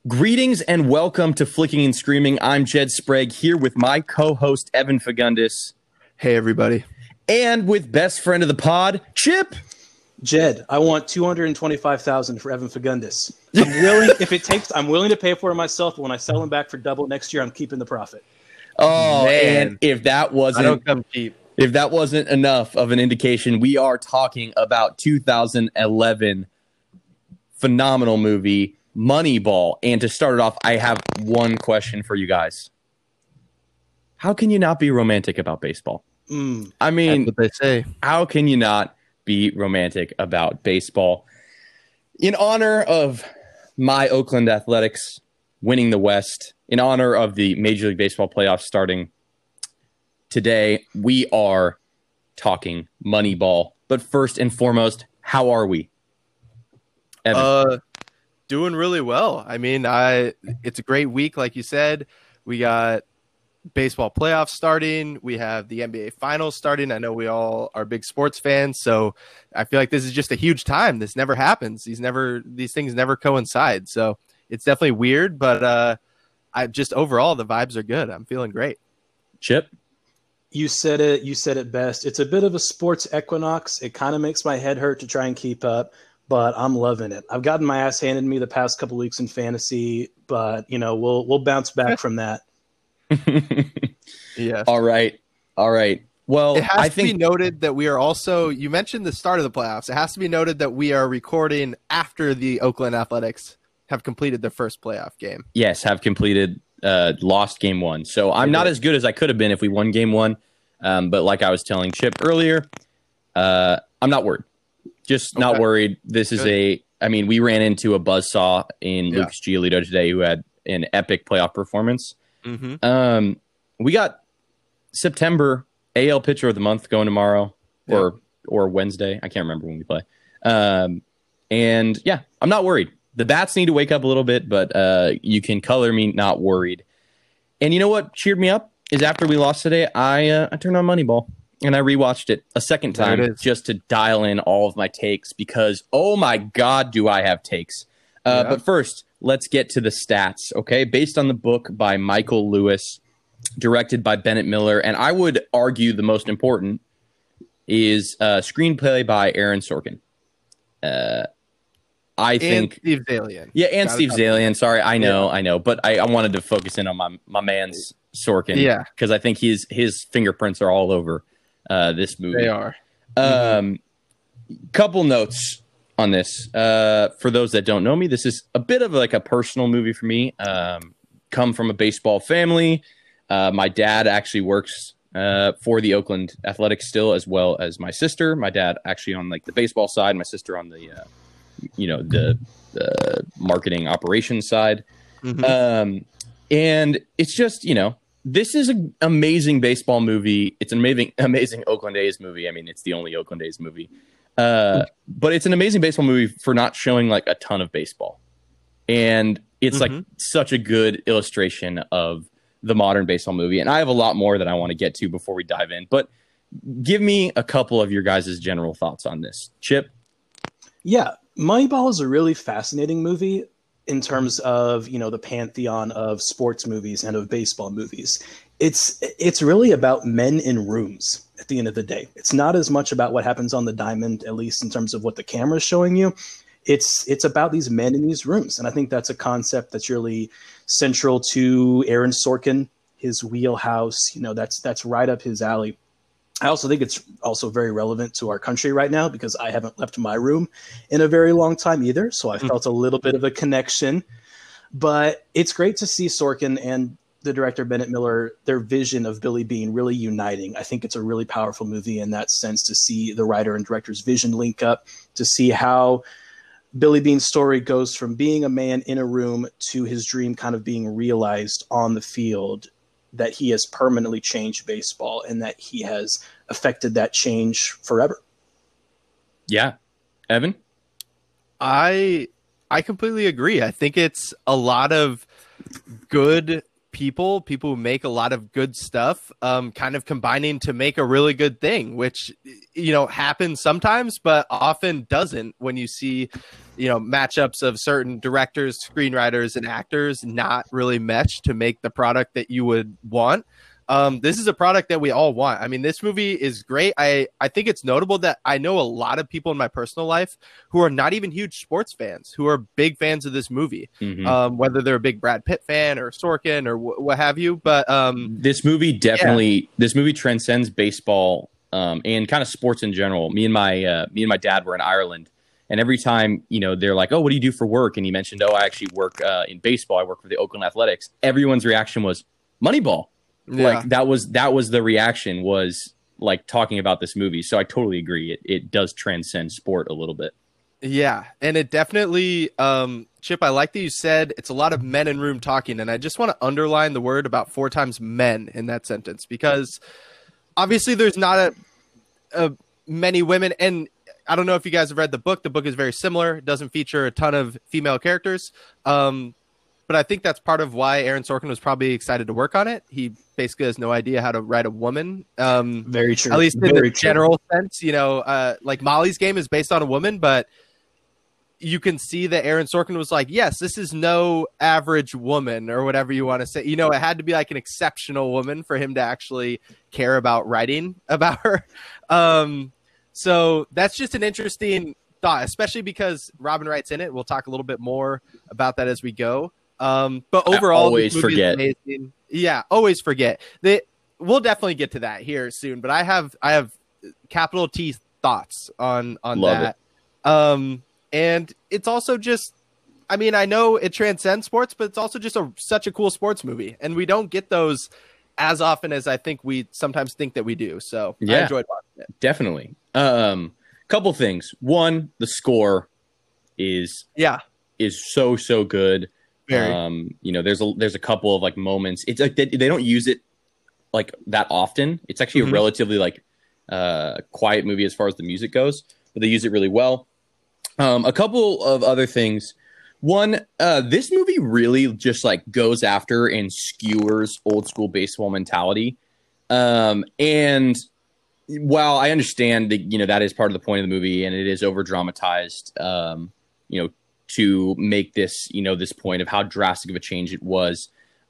Greetings and welcome to Flicking and Screaming. I'm Jed Sprague here with my co-host Evan Fagundis. Hey everybody. And with best friend of the pod, Chip. Jed, I want $225,000 for Evan Fagundis. I'm willing, if it takes, I'm willing to pay for it myself. But when I sell him back for double next year, I'm keeping the profit. Oh, Man. and if that wasn't, I don't come cheap. If that wasn't enough of an indication, we are talking about 2011 phenomenal movie Moneyball. And to start it off, I have one question for you guys. How can you not be romantic about baseball? I mean, That's what they say. how can you not be romantic about baseball? In honor of my Oakland Athletics winning the West, in honor of the Major League Baseball playoffs starting today, we are talking Moneyball. But first and foremost, how are we? Evan? Doing really well. I mean, it's a great week, like you said. We got baseball playoffs starting. We have the NBA finals starting. I know we all are big sports fans, so I feel like this is just a huge time. This never happens. These things never coincide. So it's definitely weird, but I just overall the vibes are good. I'm feeling great. Chip? You said it. You said it best. It's a bit of a sports equinox. It kind of makes my head hurt to try and keep up, but I'm loving it. I've gotten my ass handed to me the past couple weeks in fantasy, but we'll bounce back from that. Yeah. All right. Well, It has I to think be noted that we are also, you mentioned the start of the playoffs. It has to be noted that we are recording after the Oakland Athletics have completed their first playoff game. yes, have completed lost game one. So I'm not as good as I could have been if we won game one. But like I was telling Chip earlier, I'm not worried. Just not Okay. worried. This is we ran into a buzzsaw in Yeah. Lucas Giolito today who had an epic playoff performance. Mm-hmm. We got September AL Pitcher of the Month going tomorrow or Wednesday. I can't remember when we play. And yeah, I'm not worried. The bats need to wake up a little bit, but you can color me not worried. And you know what cheered me up is after we lost today, I turned on Moneyball and I rewatched it a second There it time is. just to dial in all of my takes because, oh my God, do I have takes. Yeah. But first, let's get to the stats, okay? Based on the book by Michael Lewis, directed by Bennett Miller, and I would argue the most important is screenplay by Aaron Sorkin. I think Steve Zalian. yeah, and Gotta Steve cover Zalian. Sorry, I know, but I wanted to focus in on my man's Sorkin, Yeah. because I think his fingerprints are all over this movie. They are. Couple notes on this. For those that don't know me, this is a bit of like a personal movie for me. Come from a baseball family. My dad actually works for the Oakland Athletics still, as well as my sister. My dad actually on like the baseball side, my sister on the the marketing operations side. Mhm. And it's just, this is an amazing baseball movie. It's an amazing Oakland A's movie. I mean, it's the only Oakland A's movie. But it's an amazing baseball movie for not showing like a ton of baseball. And it's like such a good illustration of the modern baseball movie. And I have a lot more that I want to get to before we dive in. But give me a couple of your guys' general thoughts on this. Chip? Yeah, Moneyball is a really fascinating movie in terms of, the pantheon of sports movies and of baseball movies. It's really about men in rooms at the end of the day. It's not as much about what happens on the diamond, at least in terms of what the camera's showing you. It's about these men in these rooms. And I think that's a concept that's really central to Aaron Sorkin, his wheelhouse. That's right up his alley. I also think it's also very relevant to our country right now because I haven't left my room in a very long time either. So I felt a little bit of a connection. But it's great to see Sorkin and the director Bennett Miller, their vision of Billy Beane really uniting. I think it's a really powerful movie in that sense to see the writer and director's vision link up, to see how Billy Beane's story goes from being a man in a room to his dream kind of being realized on the field, that he has permanently changed baseball and that he has affected that change forever. Yeah. Evan? I completely agree. I think it's a lot of good people who make a lot of good stuff, kind of combining to make a really good thing, which, happens sometimes, but often doesn't when you see, matchups of certain directors, screenwriters, and actors not really mesh to make the product that you would want. This is a product that we all want. I mean, this movie is great. I think it's notable that I know a lot of people in my personal life who are not even huge sports fans, who are big fans of this movie, whether they're a big Brad Pitt fan or Sorkin or what have you. But this movie transcends baseball and kind of sports in general. Me and my dad were in Ireland. And every time, they're like, "Oh, what do you do for work?" And he mentioned, "Oh, I actually work in baseball. I work for the Oakland Athletics." Everyone's reaction was Moneyball. Yeah. Like that was the reaction, was like talking about this movie. So I totally agree. It does transcend sport a little bit. Yeah, and it definitely, Chip, I like that you said it's a lot of men in room talking, and I just want to underline the word about 4 times men in that sentence, because obviously there's not a many women, and I don't know if you guys have read the book. The book is very similar. It doesn't feature a ton of female characters. But I think that's part of why Aaron Sorkin was probably excited to work on it. He basically has no idea how to write a woman. Very true. At least in the general sense, like Molly's Game is based on a woman, but you can see that Aaron Sorkin was like, yes, this is no average woman or whatever you want to say. It had to be like an exceptional woman for him to actually care about writing about her. So that's just an interesting thought, especially because Robin Wright's in it. We'll talk a little bit more about that as we go. But overall, I always forget. Yeah, always forget. We'll definitely get to that here soon. But I have capital T thoughts on Love that. And it's also just, I mean, I know it transcends sports, but it's also just such a cool sports movie, and we don't get those as often as I think we sometimes think that we do. So yeah, I enjoyed watching it. Definitely. Couple things. One, the score is so good. Very. There's a couple of like moments. It's like they don't use it like that often. It's actually a relatively like quiet movie as far as the music goes, but they use it really well. A couple of other things. One, this movie really just like goes after and skewers old school baseball mentality. And while I understand that, that is part of the point of the movie and it is over dramatized, to make this, this point of how drastic of a change it was,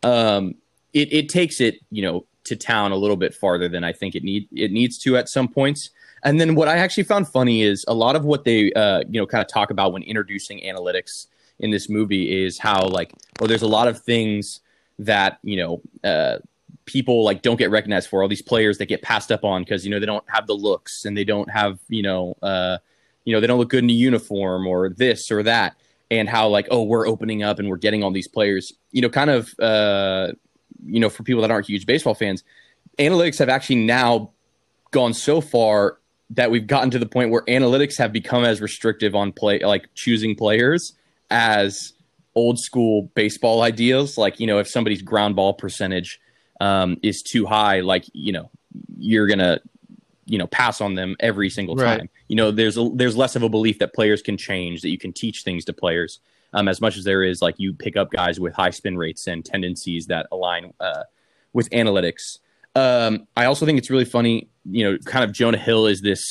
it takes it, to town a little bit farther than I think it needs to at some points. And then what I actually found funny is a lot of what they, kind of talk about when introducing analytics in this movie is how like, there's a lot of things that, people like don't get recognized for, all these players that get passed up on because, they don't have the looks and they don't have, they don't look good in a uniform or this or that. And how like, we're opening up and we're getting all these players, kind of, for people that aren't huge baseball fans, analytics have actually now gone so far that we've gotten to the point where analytics have become as restrictive on like choosing players as old school baseball ideas. Like, if somebody's ground ball percentage is too high, like, you're going to, pass on them every single time. Right. There's less of a belief that players can change, that you can teach things to players, as much as there is like you pick up guys with high spin rates and tendencies that align with analytics. I also think it's really funny, kind of Jonah Hill is this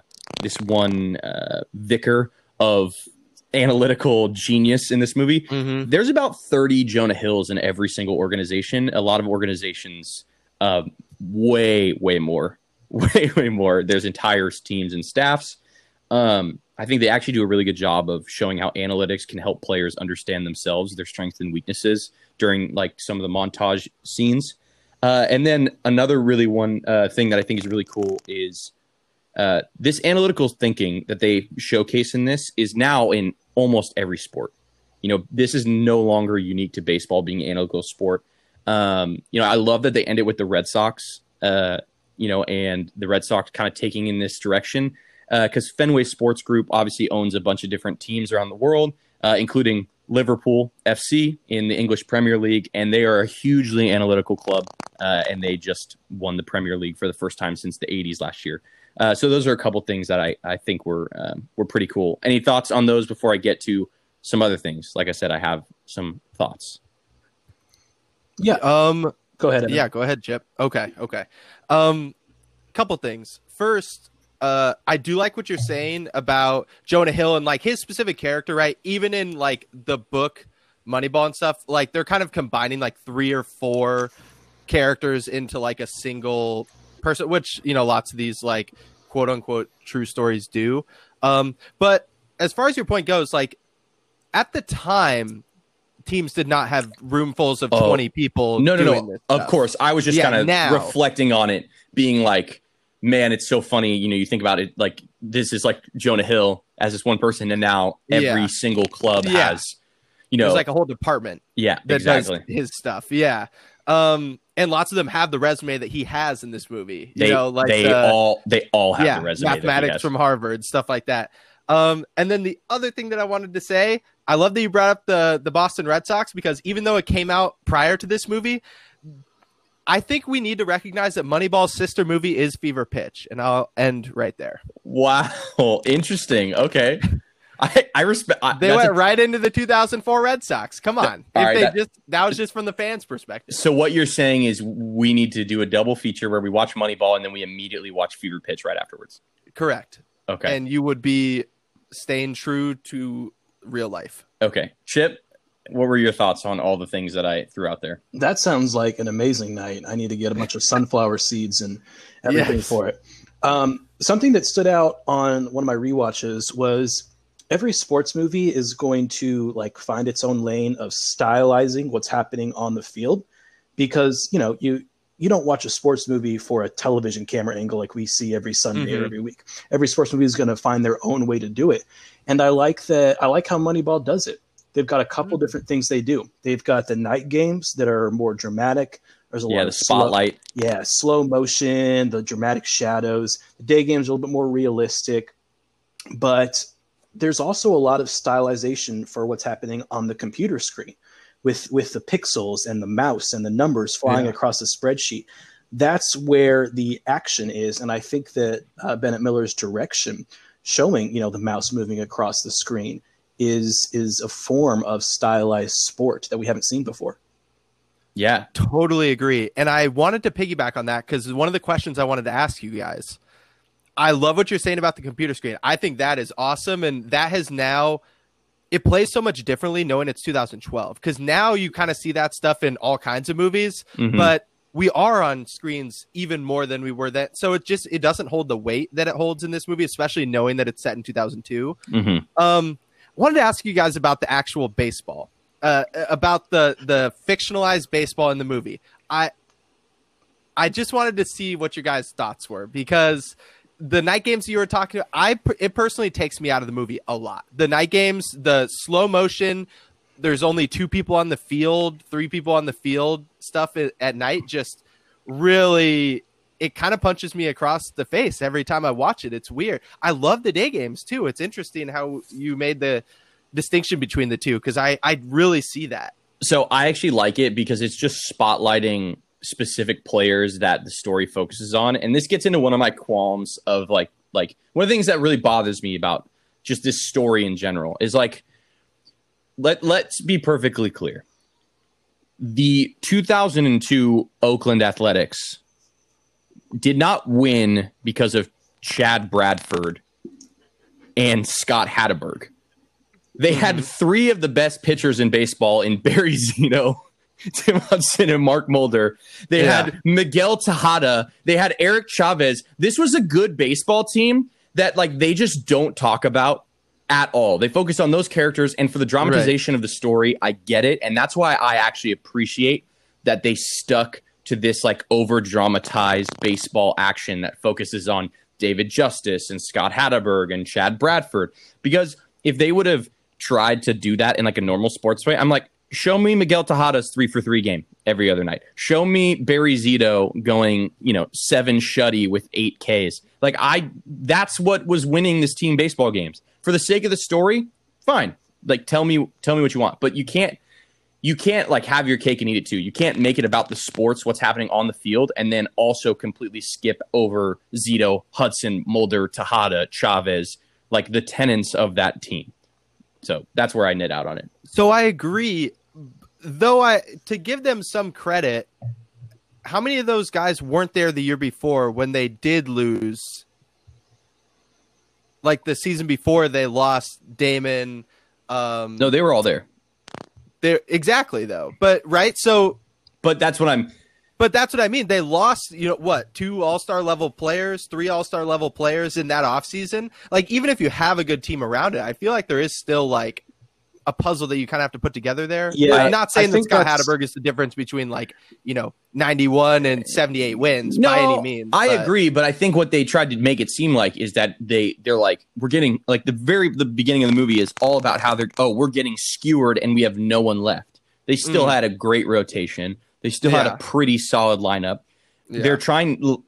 one vicar of analytical genius in this movie. Mm-hmm. There's about 30 Jonah Hills in every single organization. A lot of organizations, way more. There's entire teams and staffs. I think they actually do a really good job of showing how analytics can help players understand themselves, their strengths and weaknesses during like some of the montage scenes. And then another really one thing that I think is really cool is this analytical thinking that they showcase in this is now in almost every sport. This is no longer unique to baseball being an analytical sport. I love that they end it with the Red Sox, and the Red Sox kind of taking in this direction, because Fenway Sports Group obviously owns a bunch of different teams around the world, including Liverpool FC in the English Premier League, and they are a hugely analytical club, and they just won the Premier League for the first time since the 80s last year. So those are a couple things that I think were pretty cool. Any thoughts on those before I get to some other things? Like I said, I have some thoughts. Yeah. Go ahead. Evan. Yeah, go ahead, Chip. Okay. Couple things. First, I do like what you're saying about Jonah Hill and like his specific character, right? Even in like the book Moneyball and stuff, like they're kind of combining like 3 or 4 characters into like a single person, which, you know, lots of these like quote unquote true stories do. But as far as your point goes, like at the time, teams did not have roomfuls of 20 people. No. This of stuff. course. I was just kind of now, reflecting on it, being like, man, it's so funny. You know, you think about it, like this is like Jonah Hill as this one person, and now every single club has, you know, there's like a whole department. Yeah, that exactly. does his stuff. Yeah. And lots of them have the resume that he has in this movie. You know, like they all have the resume. Mathematics from Harvard, stuff like that. And then the other thing that I wanted to say, I love that you brought up the Boston Red Sox, because even though it came out prior to this movie, I think we need to recognize that Moneyball's sister movie is Fever Pitch, and I'll end right there. Wow, interesting. Okay, I respect. They went right into the 2004 Red Sox. Come on, that was just from the fans' perspective. So what you're saying is we need to do a double feature where we watch Moneyball and then we immediately watch Fever Pitch right afterwards. Correct. Okay, and you would be staying true to real life. Okay, Chip, what were your thoughts on all the things that I threw out there? That sounds like an amazing night. I need to get a bunch of sunflower seeds and everything for it. Something that stood out on one of my rewatches was every sports movie is going to like find its own lane of stylizing what's happening on the field, because, you know, you don't watch a sports movie for a television camera angle like we see every Sunday or every week. Every sports movie is going to find their own way to do it. And I like that. I like how Moneyball does it. They've got a couple different things they do. They've got the night games that are more dramatic. There's a lot of spotlight. Slow motion, the dramatic shadows. The day games are a little bit more realistic. But there's also a lot of stylization for what's happening on the computer screen with the pixels and the mouse and the numbers flying across the spreadsheet. That's where the action is. And I think that Bennett Miller's direction, showing, you know, the mouse moving across the screen, is a form of stylized sport that we haven't seen before. Yeah, totally agree. And I wanted to piggyback on that because one of the questions I wanted to ask you guys, I love what you're saying about the computer screen. I think that is awesome. And that has now, it plays so much differently knowing it's 2012, because now you kind of see that stuff in all kinds of movies, but we are on screens even more than we were then. So it doesn't hold the weight that it holds in this movie, especially knowing that it's set in 2002. Wanted to ask you guys about the actual baseball, about the fictionalized baseball in the movie. I just wanted to see what your guys' thoughts were, because the night games you were talking about, it personally takes me out of the movie a lot. The night games, the slow motion, there's only 2 people on the field, 3 people on the field stuff at night, just really, it kind of punches me across the face every time I watch it. It's weird. I love the day games too. It's interesting how you made the distinction between the two, because I really see that. So I actually like it because it's just spotlighting specific players that the story focuses on. And this gets into one of my qualms of like one of the things that really bothers me about just this story in general is like, let's be perfectly clear. The 2002 Oakland Athletics did not win because of Chad Bradford and Scott Hatteberg. They had 3 of the best pitchers in baseball in Barry Zito, Tim Hudson, and Mark Mulder. They had Miguel Tejada. They had Eric Chavez. This was a good baseball team that like they just don't talk about at all. They focus on those characters, and for the dramatization of the story, I get it. And that's why I actually appreciate that they stuck to this like over dramatized baseball action that focuses on David Justice and Scott Hatteberg and Chad Bradford. Because if they would have tried to do that in like a normal sports way, I'm like, show me Miguel Tejada's 3-for-3 game every other night. Show me Barry Zito going, 7 shutty with 8 Ks. Like that's what was winning this team baseball games. For the sake of the story, fine. Like tell me what you want, but you can't like have your cake and eat it too. You can't make it about the sports, what's happening on the field, and then also completely skip over Zito, Hudson, Mulder, Tejada, Chavez, like the tenets of that team. So that's where I knit out on it. So I agree. though to give them some credit, how many of those guys weren't there the year before when they did lose? Like the season before they lost Damon. No, they were all there. Exactly though. But right. So, but that's what I mean. They lost, 2 all-star level players, 3 all-star level players in that offseason. Like, even if you have a good team around it, I feel like there is still like a puzzle that you kind of have to put together there. Yeah, I'm not saying that Scott that's... Hatteberg is the difference between 91 and 78 wins by any means. I agree, but I think what they tried to make it seem like is that they're like, we're getting like the beginning of the movie is all about how we're getting skewered and we have no one left. They still had a great rotation. They still had a pretty solid lineup. Yeah. They're trying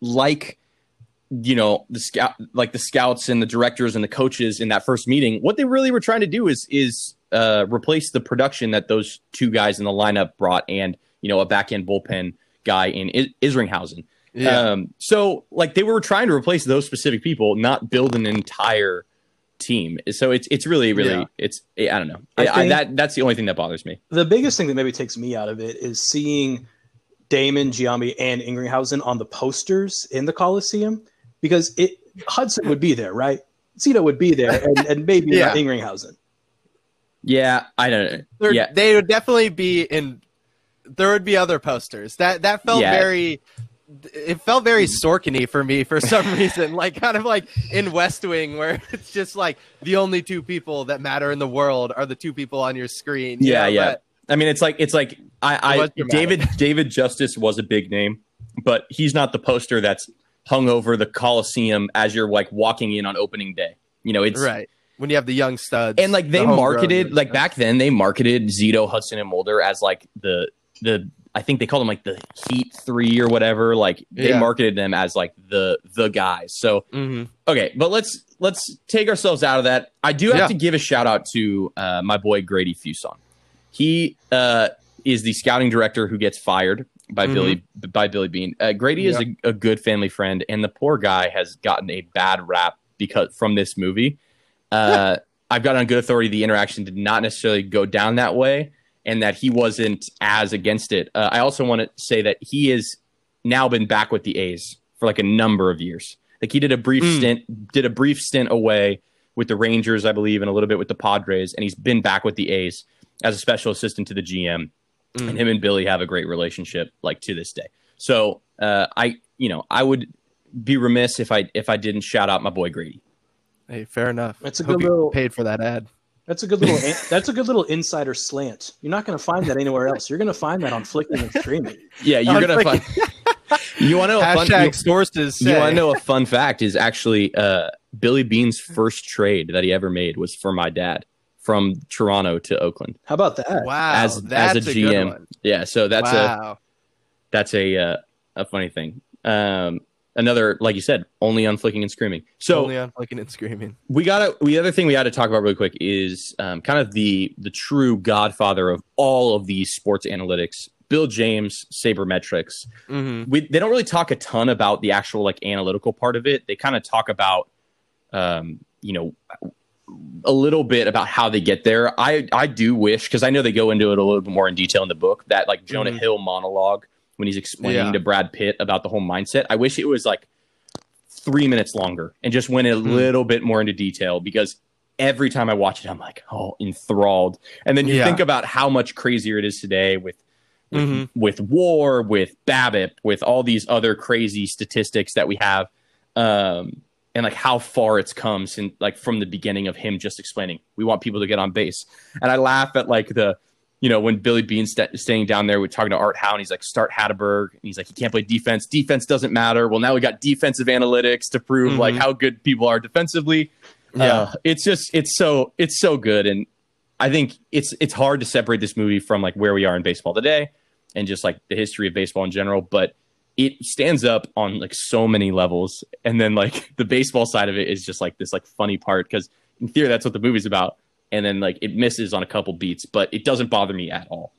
the scouts and the directors and the coaches in that first meeting. What they really were trying to do is replace the production that those 2 guys in the lineup brought, and a back end bullpen guy in Isringhausen. Yeah. So like they were trying to replace those specific people, not build an entire team. So it's really it's I don't know. That's the only thing that bothers me. The biggest thing that maybe takes me out of it is seeing Damon, Giambi, and Isringhausen on the posters in the Coliseum, because Hudson would be there, right? Zito would be there, and maybe not Isringhausen. Yeah, I don't know. They would definitely be in. There would be other posters. That felt very. It felt very Sorkin-y for me for some reason, like kind of like in West Wing, where it's just like the only 2 people that matter in the world are the 2 people on your screen. Yeah. But I mean, it's like David Justice was a big name, but he's not the poster that's hung over the Coliseum as you're like walking in on opening day. It's right when you have the young studs, and like they marketed like back then they marketed Zito, Hudson, and Mulder as like the I think they called them like the Heat 3 or whatever. Like they marketed them as like the guys. So okay, but let's take ourselves out of that. I do have to give a shout out to my boy Grady Fuson. He is the scouting director who gets fired by Billy Beane. Grady is a good family friend, and the poor guy has gotten a bad rap from this movie. I've got on good authority the interaction did not necessarily go down that way, and that he wasn't as against it. I also want to say that he has now been back with the A's for like a number of years. Like he did a brief stint away with the Rangers, I believe, and a little bit with the Padres, and he's been back with the A's as a special assistant to the GM. And him and Billy have a great relationship, like to this day. So I would be remiss if I didn't shout out my boy Grady. Hey, fair enough. That's a good little paid for that ad. That's a good little insider slant. You're not going to find that anywhere else. You're going to find that on Flicking and Streaming. Yeah, you're going to find. You want to know sources? You want to know a fun fact? Is actually Billy Beane's first trade that he ever made was for my dad from Toronto to Oakland. How about that? Wow, as a GM. Good one. Yeah, so that's a funny thing. Another, like you said, only on Flicking and Screaming. So only on Flicking and Screaming. The other thing we got to talk about really quick is kind of the true godfather of all of these sports analytics, Bill James, Sabermetrics. They don't really talk a ton about the actual like analytical part of it. They kind of talk about, a little bit about how they get there. I do wish, because I know they go into it a little bit more in detail in the book, that like Jonah Hill monologue when he's explaining to Brad Pitt about the whole mindset. I wish it was like 3 minutes longer and just went a little bit more into detail, because every time I watch it, I'm like, oh, enthralled. And then you think about how much crazier it is today with WAR, with BABIP, with all these other crazy statistics that we have. And like how far it's come since like from the beginning of him just explaining, we want people to get on base. And I laugh at like when Billy Beane's staying down there, we're talking to Art Howe, and he's like, start Hatteberg. And he's like, he can't play defense. Defense doesn't matter. Well, now we got defensive analytics to prove like how good people are defensively. It's so good. And I think it's hard to separate this movie from like where we are in baseball today and just like the history of baseball in general. But it stands up on like so many levels. And then like the baseball side of it is just like this like funny part, because in theory, that's what the movie's about. And then like it misses on a couple beats, but it doesn't bother me at all.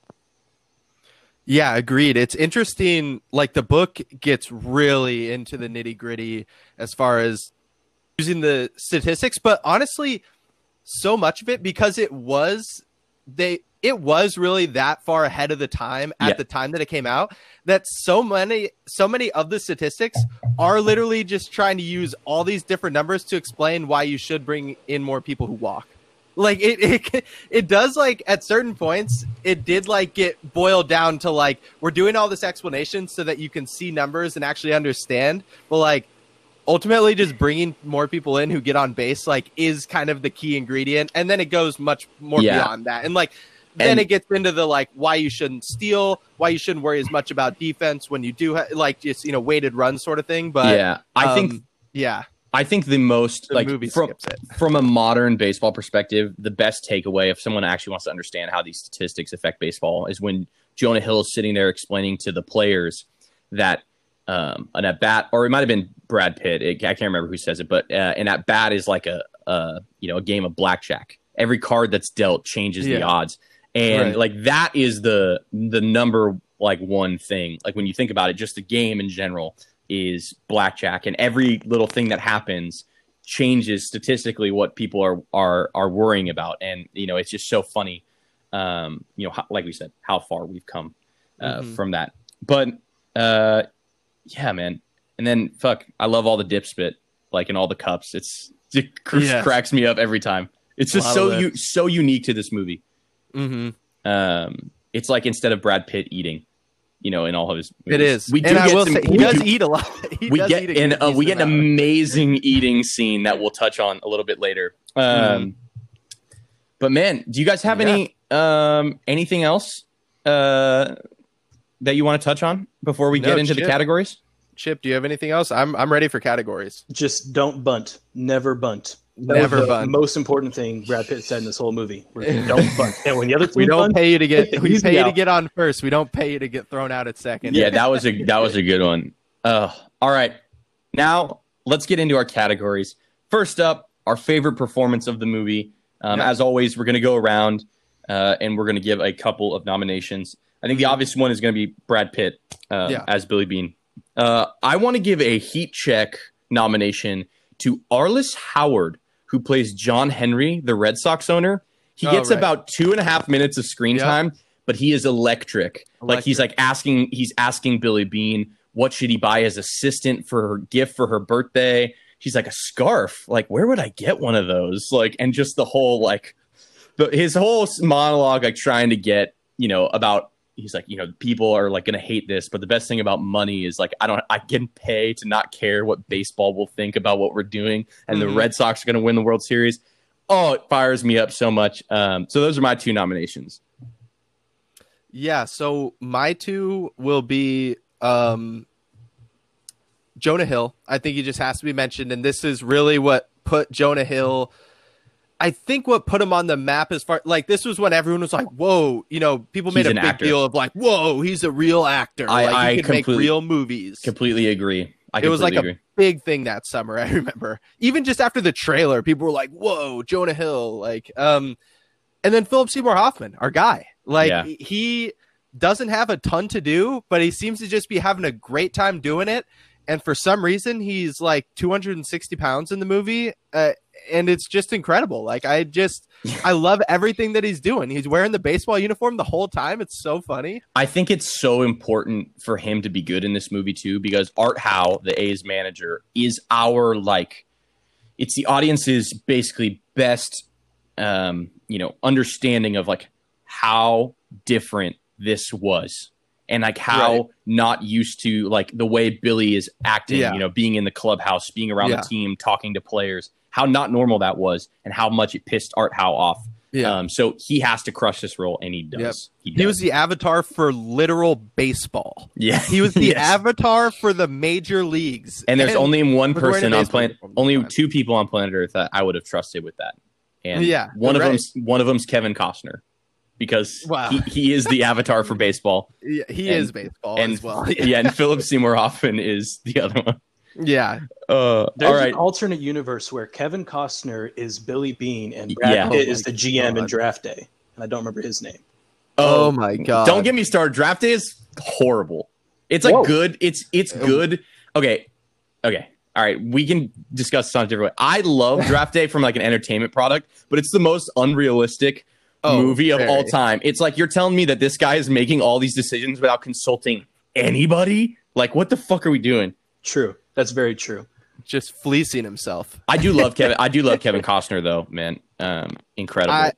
Yeah, agreed. It's interesting. Like the book gets really into the nitty gritty as far as using the statistics, but honestly, so much of it, because it was it was really that far ahead of the time at the time that it came out, that so many of the statistics are literally just trying to use all these different numbers to explain why you should bring in more people who walk. Like it does, like at certain points, it did like get boiled down to like, we're doing all this explanation so that you can see numbers and actually understand. But like ultimately just bringing more people in who get on base, like is kind of the key ingredient. And then it goes much more beyond that. And like, then it gets into the like why you shouldn't steal, why you shouldn't worry as much about defense when you do like just, you know, weighted run sort of thing. But I think the most the like movie skips it. From a modern baseball perspective, the best takeaway if someone actually wants to understand how these statistics affect baseball is when Jonah Hill is sitting there explaining to the players that an at bat, or it might have been Brad Pitt. I can't remember who says it, but an at bat is like a game of blackjack. Every card that's dealt changes the odds. And like that is the number like one thing. Like when you think about it, just the game in general is blackjack, and every little thing that happens changes statistically what people are worrying about. And you know, it's just so funny. Like we said, how far we've come from that. But yeah, man. And then I love all the dip spit, like in all the cups. It cracks me up every time. It's just so unique to this movie. It's like instead of Brad Pitt eating, you know, in all of his movies. It is. He does eat a lot. We get an amazing eating scene that we'll touch on a little bit later. But man, do you guys have any anything else that you want to touch on before we get into the categories? Chip, do you have anything else? I'm ready for categories. Just don't bunt. Never bunt. Never bunt. The most important thing Brad Pitt said in this whole movie. Don't bunt. And when the other we don't pay you to get we pay you to get on first. We don't pay you to get thrown out at second. Yeah, that was a good one. All right. Now let's get into our categories. First up, our favorite performance of the movie. As always, we're going to go around and we're going to give a couple of nominations. I think the obvious one is going to be Brad Pitt as Billy Beane. I want to give a heat check nomination to Arliss Howard, who plays John Henry, the Red Sox owner. He gets about 2.5 minutes of screen time, but he is electric. Like he's asking Billy Beane, what should he buy as assistant for her gift for her birthday? She's like, a scarf. Like, where would I get one of those? Like, and just the whole, like, his whole monologue, like trying to get, you know, about, he's like, you know, people are like going to hate this, but the best thing about money is like, I can pay to not care what baseball will think about what we're doing. And the Red Sox are going to win the World Series. Oh, it fires me up so much. So those are my two nominations. Yeah. So my two will be Jonah Hill. I think he just has to be mentioned. And this is really what put Jonah Hill, I think what put him on the map as far, like, this was when everyone was like, whoa, you know, people made a big deal of like, whoa, he's a real actor. Like, he can make real movies. Completely agree. It was like a big thing that summer. I remember even just after the trailer, people were like, whoa, Jonah Hill. Like, and then Philip Seymour Hoffman, our guy, like he doesn't have a ton to do, but he seems to just be having a great time doing it. And for some reason, he's like 260 pounds in the movie. And it's just incredible. Like, I love everything that he's doing. He's wearing the baseball uniform the whole time. It's so funny. I think it's so important for him to be good in this movie too, because Art Howe, the A's manager, is our, like, it's the audience's basically best, understanding of like how different this was. And like how not used to like the way Billy is acting, you know, being in the clubhouse, being around the team, talking to players, how not normal that was and how much it pissed Art Howe off. Yeah. So he has to crush this role, and he does. He was the avatar for literal baseball. Yeah. He was the avatar for the major leagues. And there's only one person on planet, only two people on planet Earth that I would have trusted with that. And one of them's Kevin Costner. Because he is the avatar for baseball. Yeah, he is baseball as well. And Philip Seymour Hoffman is the other one. Yeah. There's an alternate universe where Kevin Costner is Billy Beane and Brad Pitt is the GM in Draft Day. And I don't remember his name. Oh my God. Don't get me started. Draft Day is horrible. It's like good. It's good. Okay. All right. We can discuss this on a different way. I love Draft Day from like an entertainment product, but it's the most unrealistic movie of very. all time. It's like you're telling me that this guy is making all these decisions without consulting anybody. Like, what the fuck are we doing? True. That's very true. Just fleecing himself. I do love Kevin. I do love Kevin Costner, though, man. Incredible.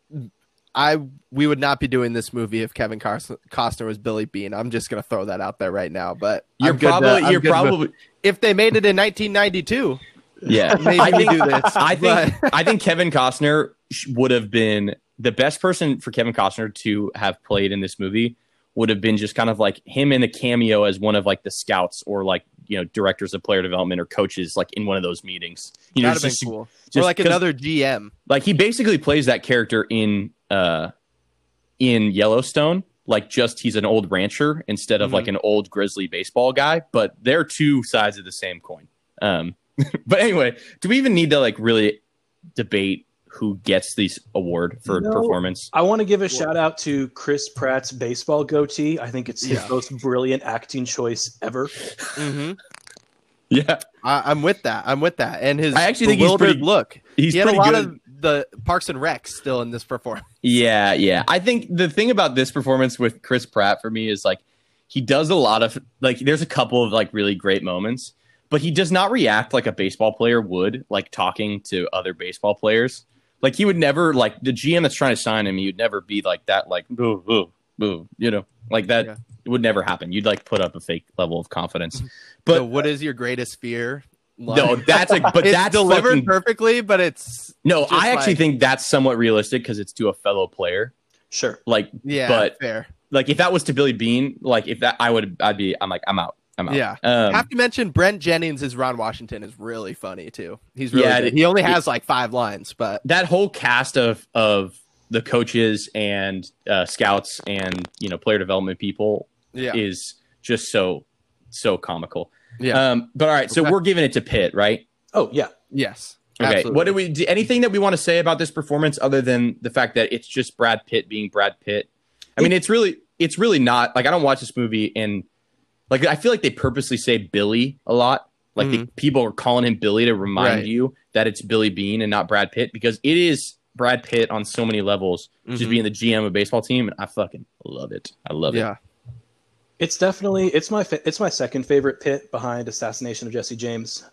We would not be doing this movie if Kevin Costner was Billy Bean. I'm just gonna throw that out there right now. But you're probably if they made it in 1992. Yeah, maybe we do this. I think Kevin Costner would have been the best person for Kevin Costner to have played in this movie. Would have been just kind of like him in a cameo as one of like the scouts or like, you know, directors of player development or coaches, like in one of those meetings. You know, that'd have been cool. Or like another GM. Like he basically plays that character in Yellowstone. Like just he's an old rancher instead of like an old grizzly baseball guy. But they're two sides of the same coin. But anyway, do we even need to like really debate who gets this award for performance? I want to give a shout out to Chris Pratt's baseball goatee. I think it's his most brilliant acting choice ever. Mm-hmm. Yeah, I'm with that. And his I actually think he's pretty look. He had a lot of the Parks and Rec still in this performance. Yeah. I think the thing about this performance with Chris Pratt for me is like he does a lot of like there's a couple of like really great moments, but he does not react like a baseball player would, like talking to other baseball players. Like he would never, like the GM that's trying to sign him, he would never be like that, like boo, boo, boo, you know, like that. Yeah. It would never happen. You'd like put up a fake level of confidence. But so what is your greatest fear? No, that's like, but it's that's delivered fucking, perfectly. But it's no. I actually think that's somewhat realistic because it's to a fellow player. Sure. Like, yeah, but fair. Like if that was to Billy Bean, like if that, I'm like, I'm out. Yeah. Have to mention Brent Jennings as Ron Washington is really funny too. He's really good. He only has like 5 lines, but that whole cast of the coaches and scouts and, you know, player development people is just so comical. Yeah. But all right, so we're giving it to Pitt, right? Oh yeah. Yes. Okay. Absolutely. What do we do? Anything that we want to say about this performance other than the fact that it's just Brad Pitt being Brad Pitt? I mean, it's really not like I don't watch this movie and like I feel like they purposely say Billy a lot. Like people are calling him Billy to remind you that it's Billy Bean and not Brad Pitt because it is Brad Pitt on so many levels, just being the GM of a baseball team, and I fucking love it. I love it. Yeah. It's definitely it's my second favorite Pitt behind Assassination of Jesse James.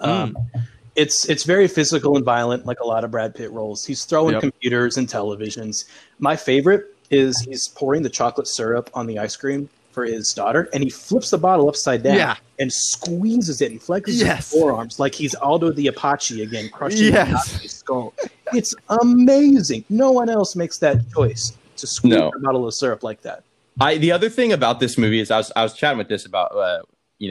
It's very physical and violent, like a lot of Brad Pitt roles. He's throwing computers and televisions. My favorite is he's pouring the chocolate syrup on the ice cream for his daughter, and he flips the bottle upside down and squeezes it and flexes his forearms like he's Aldo the Apache again, crushing the Nazi's skull. It's amazing. No one else makes that choice to squeeze a bottle of syrup like that. The other thing about this movie is I was chatting with this about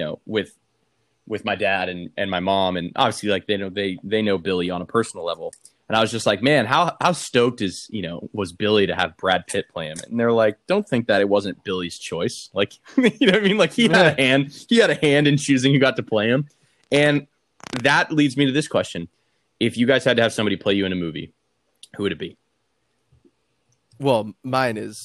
with my dad and my mom, and obviously like they know Billy on a personal level, and I was just like, man, how stoked was Billy to have Brad Pitt play him? And they're like, don't think that it wasn't Billy's choice, like you know what I mean? Like he had a hand in choosing who got to play him, and that leads me to this question: if you guys had to have somebody play you in a movie, who would it be? Well, mine is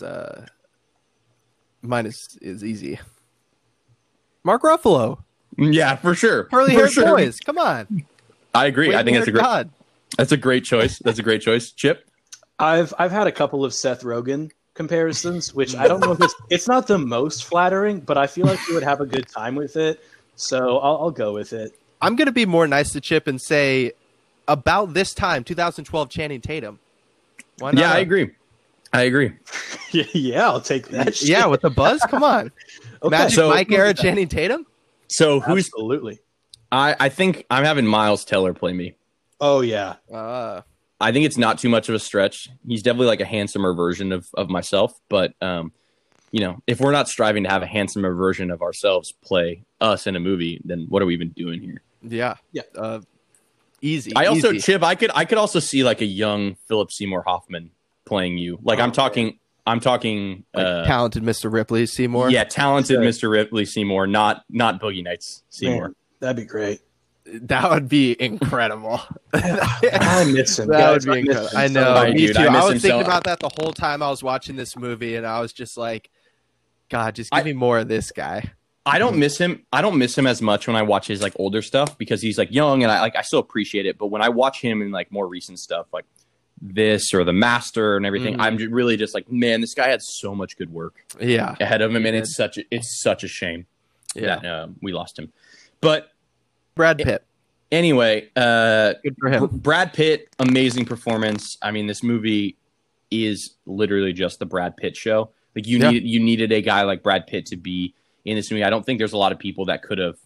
easy. Mark Ruffalo. Yeah, for sure. Curly-haired boys. Come on. I agree. I think that's a great choice. That's a great choice. Chip? I've had a couple of Seth Rogen comparisons, which I don't know if it's not the most flattering, but I feel like you would have a good time with it. So I'll go with it. I'm going to be more nice to Chip and say about this time, 2012 Channing Tatum. Why not? Yeah, I agree. Yeah, I'll take that. Yeah, with the buzz. Come on. Okay. Magic Mike era Channing Tatum. So who's absolutely? I think I'm having Miles Teller play me. Oh yeah. I think it's not too much of a stretch. He's definitely like a handsomer version of myself, but if we're not striving to have a handsomer version of ourselves play us in a movie, then what are we even doing here? Yeah. Yeah. Easy. Chip, I could also see like a young Philip Seymour Hoffman playing you. Like I'm talking like talented Mr. Ripley Seymour. Yeah, talented Mr. Ripley Seymour, not Boogie Nights Seymour. Man, that'd be great. That would be incredible. I miss him. That would be incredible. I know. Me dude, too. I was thinking about that the whole time I was watching this movie, and I was just like, God, just give me more of this guy. I don't miss him. I don't miss him as much when I watch his like older stuff because he's like young and I still appreciate it. But when I watch him in like more recent stuff, like this or The Master and everything. I'm really just like, man, this guy had so much good work ahead of him, and it's such a shame that we lost him. But Brad Pitt. Anyway, good for him. Brad Pitt, amazing performance. I mean, this movie is literally just the Brad Pitt show. Like you needed a guy like Brad Pitt to be in this movie. I don't think there's a lot of people that could have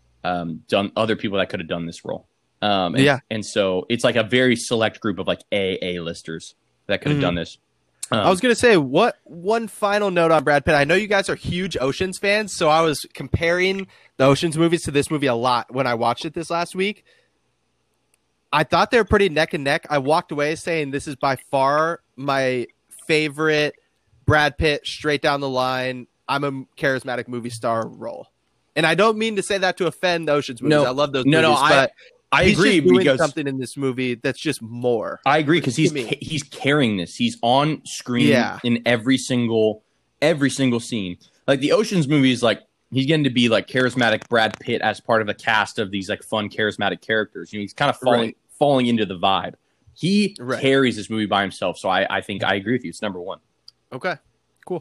done this role. And so it's like a very select group of like A-listers that could have done this. I was going to say, one final note on Brad Pitt. I know you guys are huge Oceans fans, so I was comparing the Oceans movies to this movie a lot when I watched it this last week. I thought they were pretty neck and neck. I walked away saying this is by far my favorite Brad Pitt, straight down the line, I'm a charismatic movie star role. And I don't mean to say that to offend the Oceans movies. I love those movies, but I agree, doing because something in this movie that's just more. I agree, because he's carrying this. He's on screen in every single scene. Like the Oceans movies, like he's getting to be like charismatic Brad Pitt as part of a cast of these like fun charismatic characters. You know, he's kind of falling into the vibe. He carries this movie by himself. So I think I agree with you. It's number one. Okay, cool.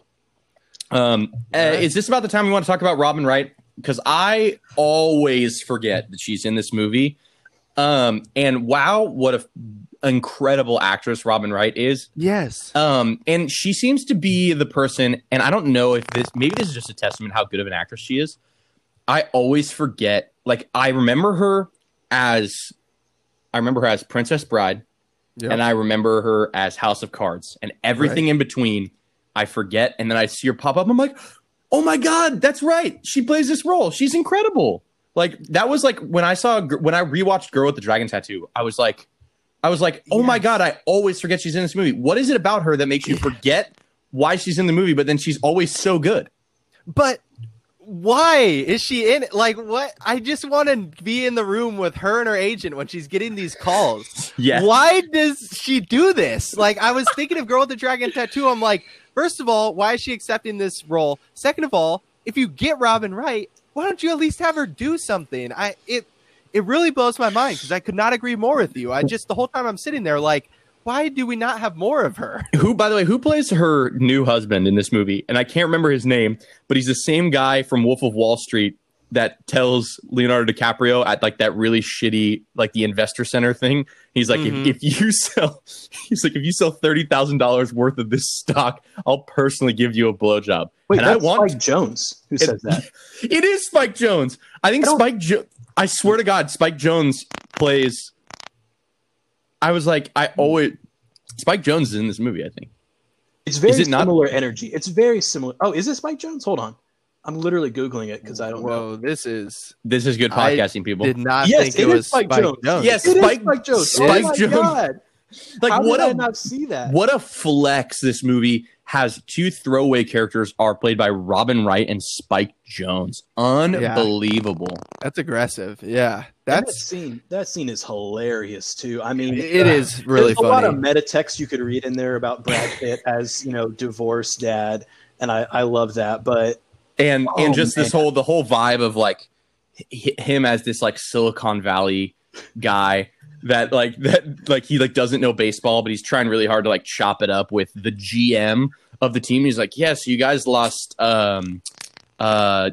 Is this about the time we want to talk about Robin Wright? Because I always forget that she's in this movie. And wow, what a incredible actress Robin Wright is. Yes. And she seems to be the person, and I don't know if maybe this is just a testament how good of an actress she is. I always forget, like I remember her as Princess Bride, and I remember her as House of Cards, and everything in between I forget, and then I see her pop up, I'm like, oh my God, that's right. She plays this role. She's incredible. Like that was like when I rewatched Girl with the Dragon Tattoo, I was like, oh my God, I always forget she's in this movie. What is it about her that makes you forget why she's in the movie, but then she's always so good? But why is she in it? Like what? I just want to be in the room with her and her agent when she's getting these calls. Yeah. Why does she do this? Like I was thinking of Girl with the Dragon Tattoo. I'm like, first of all, why is she accepting this role? Second of all, if you get Robin Wright, why don't you at least have her do something? It really blows my mind because I could not agree more with you. The whole time I'm sitting there like, why do we not have more of her? By the way, who plays her new husband in this movie? And I can't remember his name, but he's the same guy from Wolf of Wall Street that tells Leonardo DiCaprio at like that really shitty, like the Investor Center thing. He's like, if you sell $30,000 worth of this stock, I'll personally give you a blowjob. Wait, and that's Spike Jonze who says that. It is Spike Jonze. I think I swear to God, Spike Jonze plays. I was like, Spike Jonze is in this movie, I think. It's very similar energy. It's very similar. Oh, is it Spike Jonze? Hold on. I'm literally Googling it because I don't know. This is good podcasting, people. Did not think it was Spike Jonze. Yes, Spike Jonze. Spike Jonze. God. Like, how did I not see that? What a flex this movie has. Two throwaway characters are played by Robin Wright and Spike Jonze. Unbelievable. Yeah. That's aggressive. Yeah. That scene is hilarious too. I mean, it is really funny. A lot of meta text you could read in there about Brad Pitt as, divorced dad, and I love that. But and just the whole vibe of like him as this like Silicon Valley guy that he like doesn't know baseball, but he's trying really hard to like chop it up with the GM of the team. He's like, yes, you guys lost that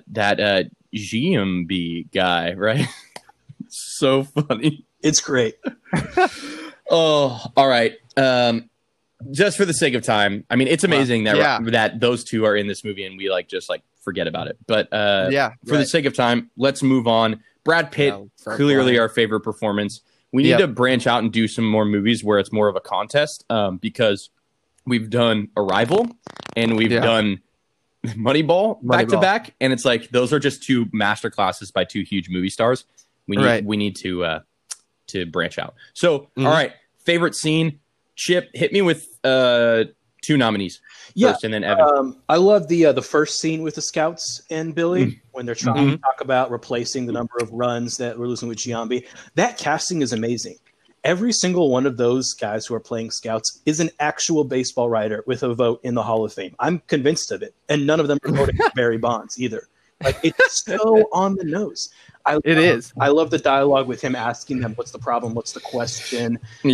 GMB guy, right? So funny. It's great. Oh, all right. Just for the sake of time, I mean, it's amazing that those two are in this movie and we just forget about it. But for the sake of time, let's move on. Brad Pitt, clearly our favorite performance. We need to branch out and do some more movies where it's more of a contest, because we've done Arrival and we've done Moneyball back to back, and it's like those are just two masterclasses by two huge movie stars. We need to branch out. So, all right, favorite scene. Chip, hit me with two nominees first, and then Evan. I love the first scene with the scouts and Billy when they're trying to talk about replacing the number of runs that we're losing with Giambi. That casting is amazing. Every single one of those guys who are playing scouts is an actual baseball writer with a vote in the Hall of Fame. I'm convinced of it, and none of them are voting for Barry Bonds either. Like, it's so on the nose. I love the dialogue with him asking them, "What's the problem? What's the question?" Yeah.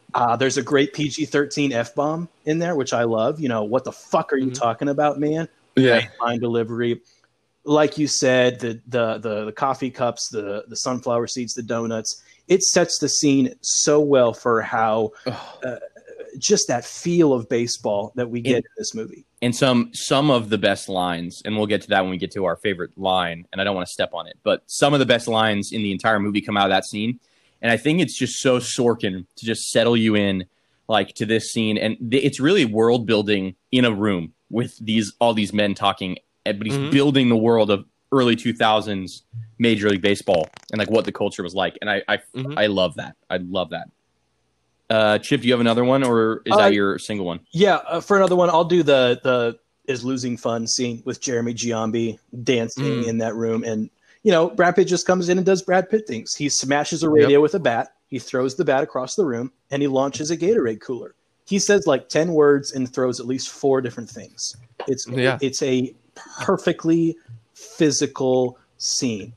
There's a great PG-13 F-bomb in there, which I love. You know, what the fuck are you talking about, man? Yeah. Great line delivery. Like you said, the coffee cups, the sunflower seeds, the donuts. It sets the scene so well for how just that feel of baseball that we get in this movie. And some of the best lines, and we'll get to that when we get to our favorite line, and I don't want to step on it, but some of the best lines in the entire movie come out of that scene. And I think it's just so Sorkin to just settle you in like to this scene. And it's really world building in a room with all these men talking, but he's building the world of early 2000s Major League Baseball and like what the culture was like. And I love that. I love that. Chip, do you have another one, or is that your single one? Yeah, for another one, I'll do the is losing fun scene with Jeremy Giambi dancing in that room. And, you know, Brad Pitt just comes in and does Brad Pitt things. He smashes a radio with a bat. He throws the bat across the room, and he launches a Gatorade cooler. He says like 10 words and throws at least 4 different things. It's a perfectly physical scene.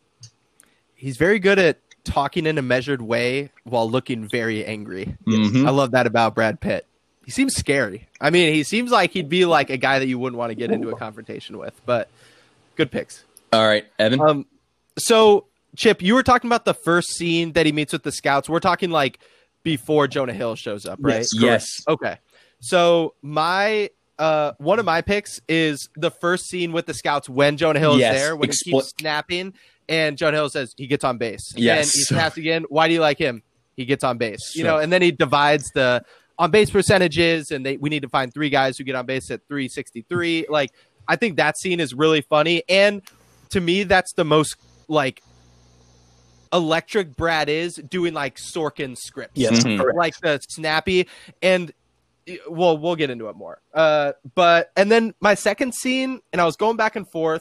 He's very good at talking in a measured way while looking very angry. Mm-hmm. I love that about Brad Pitt. He seems scary. I mean, he seems like he'd be like a guy that you wouldn't want to get into a confrontation with, but good picks. All right, Evan. So Chip, you were talking about the first scene that he meets with the scouts. We're talking like before Jonah Hill shows up, right? Yes. Okay. So my one of my picks is the first scene with the scouts when Jonah Hill is there, when he keeps snapping, and Jonah Hill says he gets on base. Yes. And he snaps again. Why do you like him? He gets on base. You know, and then he divides the on base percentages, and we need to find 3 guys who get on base at 363. Like, I think that scene is really funny, and to me, that's the most like electric Brad is doing like Sorkin scripts. Yes, like the snappy, and we'll get into it more. But then my second scene, and I was going back and forth.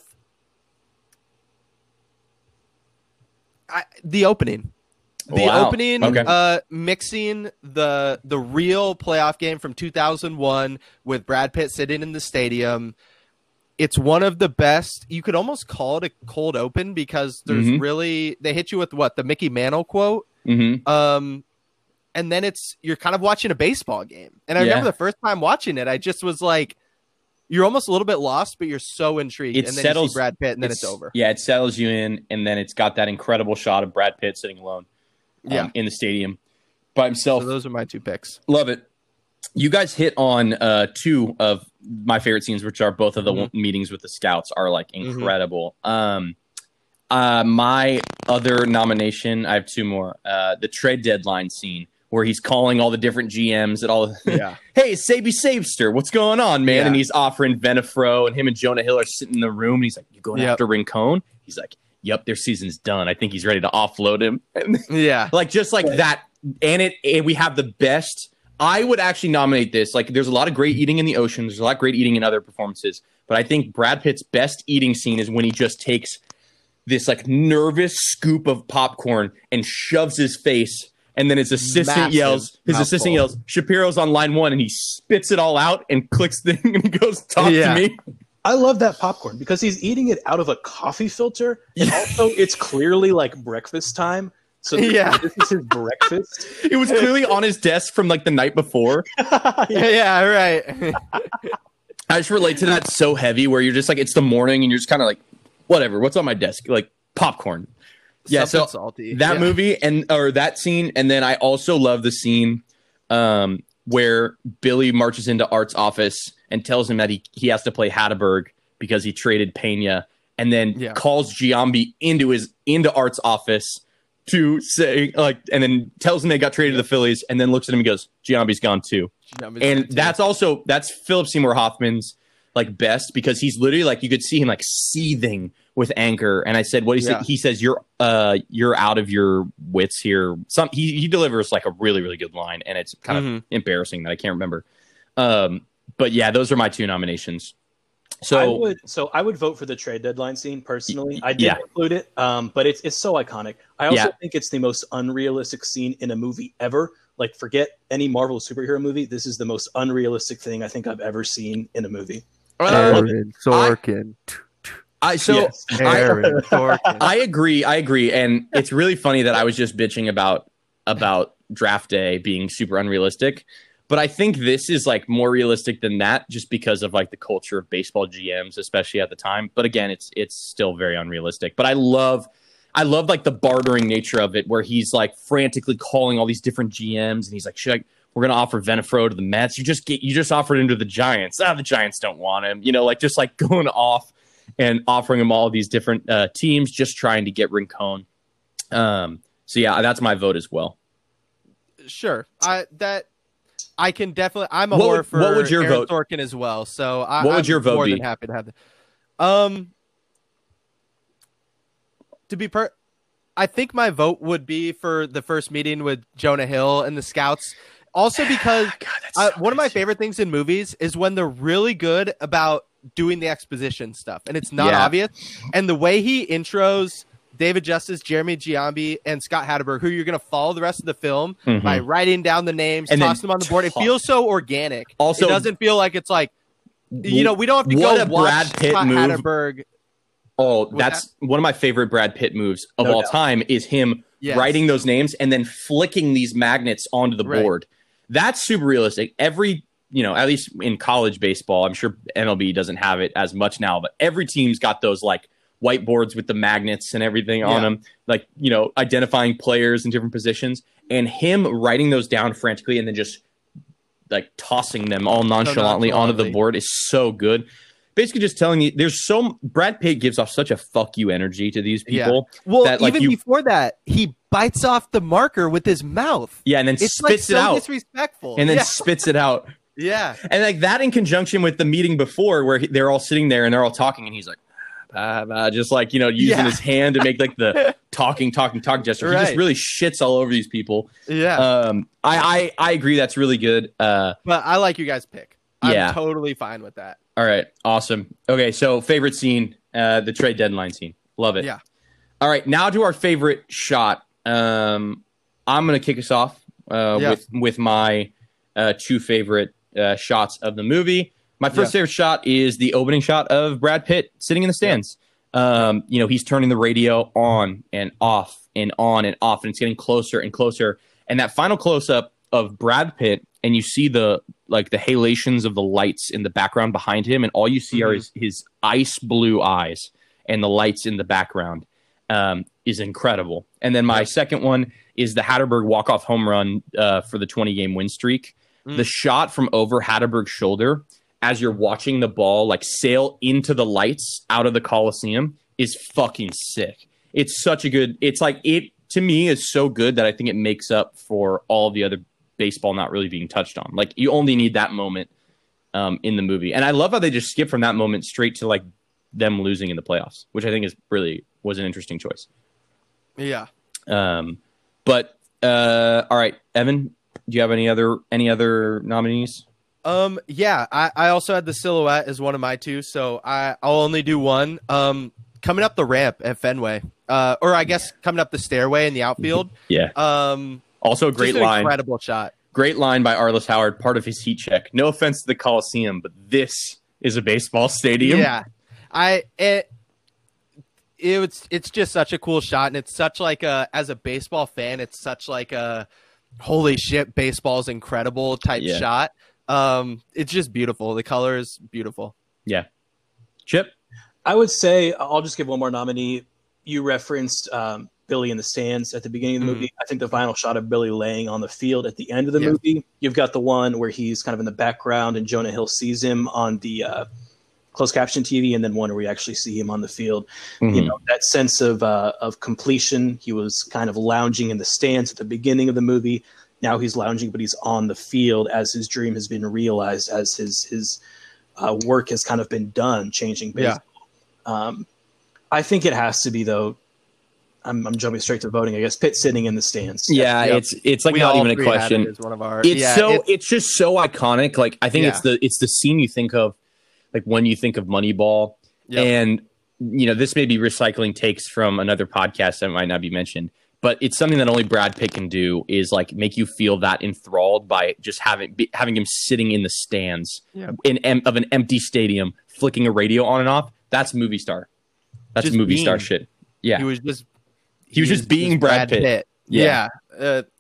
The opening. Okay. Mixing the real playoff game from 2001 with Brad Pitt sitting in the stadium. It's one of the best. You could almost call it a cold open because there's really, they hit you with the Mickey Mantle quote. And then you're kind of watching a baseball game. And I remember the first time watching it, I just was like, you're almost a little bit lost, but you're so intrigued. And then you see Brad Pitt, and then it's over. Yeah, it settles you in, and then it's got that incredible shot of Brad Pitt sitting alone in the stadium by himself. So those are my 2 picks. Love it. You guys hit on 2 of my favorite scenes, which are both of the meetings with the scouts are like incredible. My other nomination, I have 2 more. The trade deadline scene where he's calling all the different GMs and all. Hey, Sabey Sabester, what's going on, man? Yeah. And he's offering Venafro, and him and Jonah Hill are sitting in the room, and he's like, "You going after Rincon?" He's like, "Yep, their season's done. I think he's ready to offload him." Like just like that, and we have the best. I would actually nominate this. Like, there's a lot of great eating in the ocean. There's a lot of great eating in other performances. But I think Brad Pitt's best eating scene is when he just takes this, like, nervous scoop of popcorn and shoves his face. And then his assistant yells, Shapiro's on line 1. And he spits it all out and clicks the thing and he goes, talk to me. I love that popcorn because he's eating it out of a coffee filter. And also, it's clearly, like, breakfast time. So this is his breakfast. It was clearly on his desk from like the night before. Right. I just relate to that so heavy where you're just like, it's the morning and you're just kind of like, whatever, what's on my desk? Like popcorn. Something salty. That movie or that scene. And then I also love the scene where Billy marches into Art's office and tells him that he has to play Hatteberg because he traded Pena, and then calls Giambi into Art's office to say, like, and then tells him they got traded to the Phillies, and then looks at him and goes, Giambi's gone too. That's Philip Seymour Hoffman's like best, because he's literally like, you could see him like seething with anger. And I said, what he said, he says, you're out of your wits here. He delivers like a really, really good line, and it's kind of embarrassing that I can't remember. But yeah, those are my 2 nominations. So I would vote for the trade deadline scene personally. I did include it, but it's so iconic. I also think it's the most unrealistic scene in a movie ever. Like, forget any Marvel superhero movie. This is the most unrealistic thing I think I've ever seen in a movie. Aaron Sorkin. I agree, and it's really funny that I was just bitching about draft day being super unrealistic. But I think this is like more realistic than that, just because of like the culture of baseball GMs, especially at the time. But again, it's still very unrealistic. But I love like the bartering nature of it, where he's like frantically calling all these different GMs, and he's like, we're going to offer Venafro to the Mets. You just offered him to the Giants. The Giants don't want him. Like just like going off and offering him all these different teams, just trying to get Rincon. So yeah, that's my vote as well. Sure. I can definitely. I'm a whore for what would your Aaron vote? Sorkin as well. So what would your vote more be? Than happy to have that. To be I think my vote would be for the first meeting with Jonah Hill and the scouts. Also because one of my favorite things in movies is when they're really good about doing the exposition stuff and it's not obvious. And the way he intros David Justice, Jeremy Giambi, and Scott Hatterberg, who you're going to follow the rest of the film by writing down the names, and tossing them on the board. It feels so organic. Also, it doesn't feel like it's like, we don't have to go watch Brad Pitt Scott move. Hatterberg. Oh, that's one of my favorite Brad Pitt moves of all time is him writing those names and then flicking these magnets onto the board. That's super realistic. Every, at least in college baseball, I'm sure MLB doesn't have it as much now, but every team's got those like whiteboards with the magnets and everything on them, like, identifying players in different positions, and him writing those down frantically and then just like tossing them all nonchalantly onto the board is so good. Basically just telling you Brad Pitt gives off such a fuck you energy to these people. Yeah. Well, that, even before that, he bites off the marker with his mouth. Yeah. And then spits it out. Disrespectful. And then spits it out. Yeah. And like that in conjunction with the meeting before where they're all sitting there and they're all talking and he's like, just like, using his hand to make like the talking gesture. He just really shits all over these people. Yeah. I agree. That's really good. But I like you guys' pick. I'm totally fine with that. All right. Awesome. Okay. So favorite scene, the trade deadline scene. Love it. Yeah. All right. Now to our favorite shot. I'm going to kick us off with my two favorite shots of the movie. My first favorite shot is the opening shot of Brad Pitt sitting in the stands. He's turning the radio on and off and on and off, and it's getting closer and closer. And that final close-up of Brad Pitt, and you see the halations of the lights in the background behind him, and all you see are his ice blue eyes and the lights in the background, is incredible. And then my second one is the Hatterberg walk-off home run for the 20-game win streak. The shot from over Hatterberg's shoulder as you're watching the ball like sail into the lights out of the Coliseum is fucking sick. It's such a good, it's like, it to me is so good that I think it makes up for all the other baseball not really being touched on. Like you only need that moment in the movie. And I love how they just skip from that moment straight to like them losing in the playoffs, which I think was an interesting choice. Yeah. But all right, Evan, do you have any other nominees? Yeah, I also had the silhouette as one of my two, so I'll only do one. Coming up the ramp at Fenway, or I guess coming up the stairway in the outfield. Yeah. Also a great line. Incredible shot. Great line by Arliss Howard, part of his heat check. No offense to the Coliseum, but this is a baseball stadium. Yeah. It's just such a cool shot, and it's such like as a baseball fan, it's such like a holy shit, baseball's incredible type shot. It's just beautiful. The color is beautiful. Yeah. Chip? I would say I'll just give one more nominee. You referenced Billy in the stands at the beginning of the movie. I think the final shot of Billy laying on the field at the end of the movie, you've got the one where he's kind of in the background and Jonah Hill sees him on the closed caption TV, and then one where we actually see him on the field. That sense of completion. He was kind of lounging in the stands at the beginning of the movie. Now he's lounging, but he's on the field as his dream has been realized, as his work has kind of been done, changing baseball. I think it has to be, though. I'm jumping straight to voting. I guess Pitt sitting in the stands. Yeah, it's like not even a question. One of our, it's just so iconic. Like I think it's the scene you think of, like when you think of Moneyball, and this may be recycling takes from another podcast that might not be mentioned. But it's something that only Brad Pitt can do, is like make you feel that enthralled by just having him sitting in the stands of an empty stadium, flicking a radio on and off. That's movie star. That's just movie star shit. Yeah, he was just being Brad Pitt. Yeah.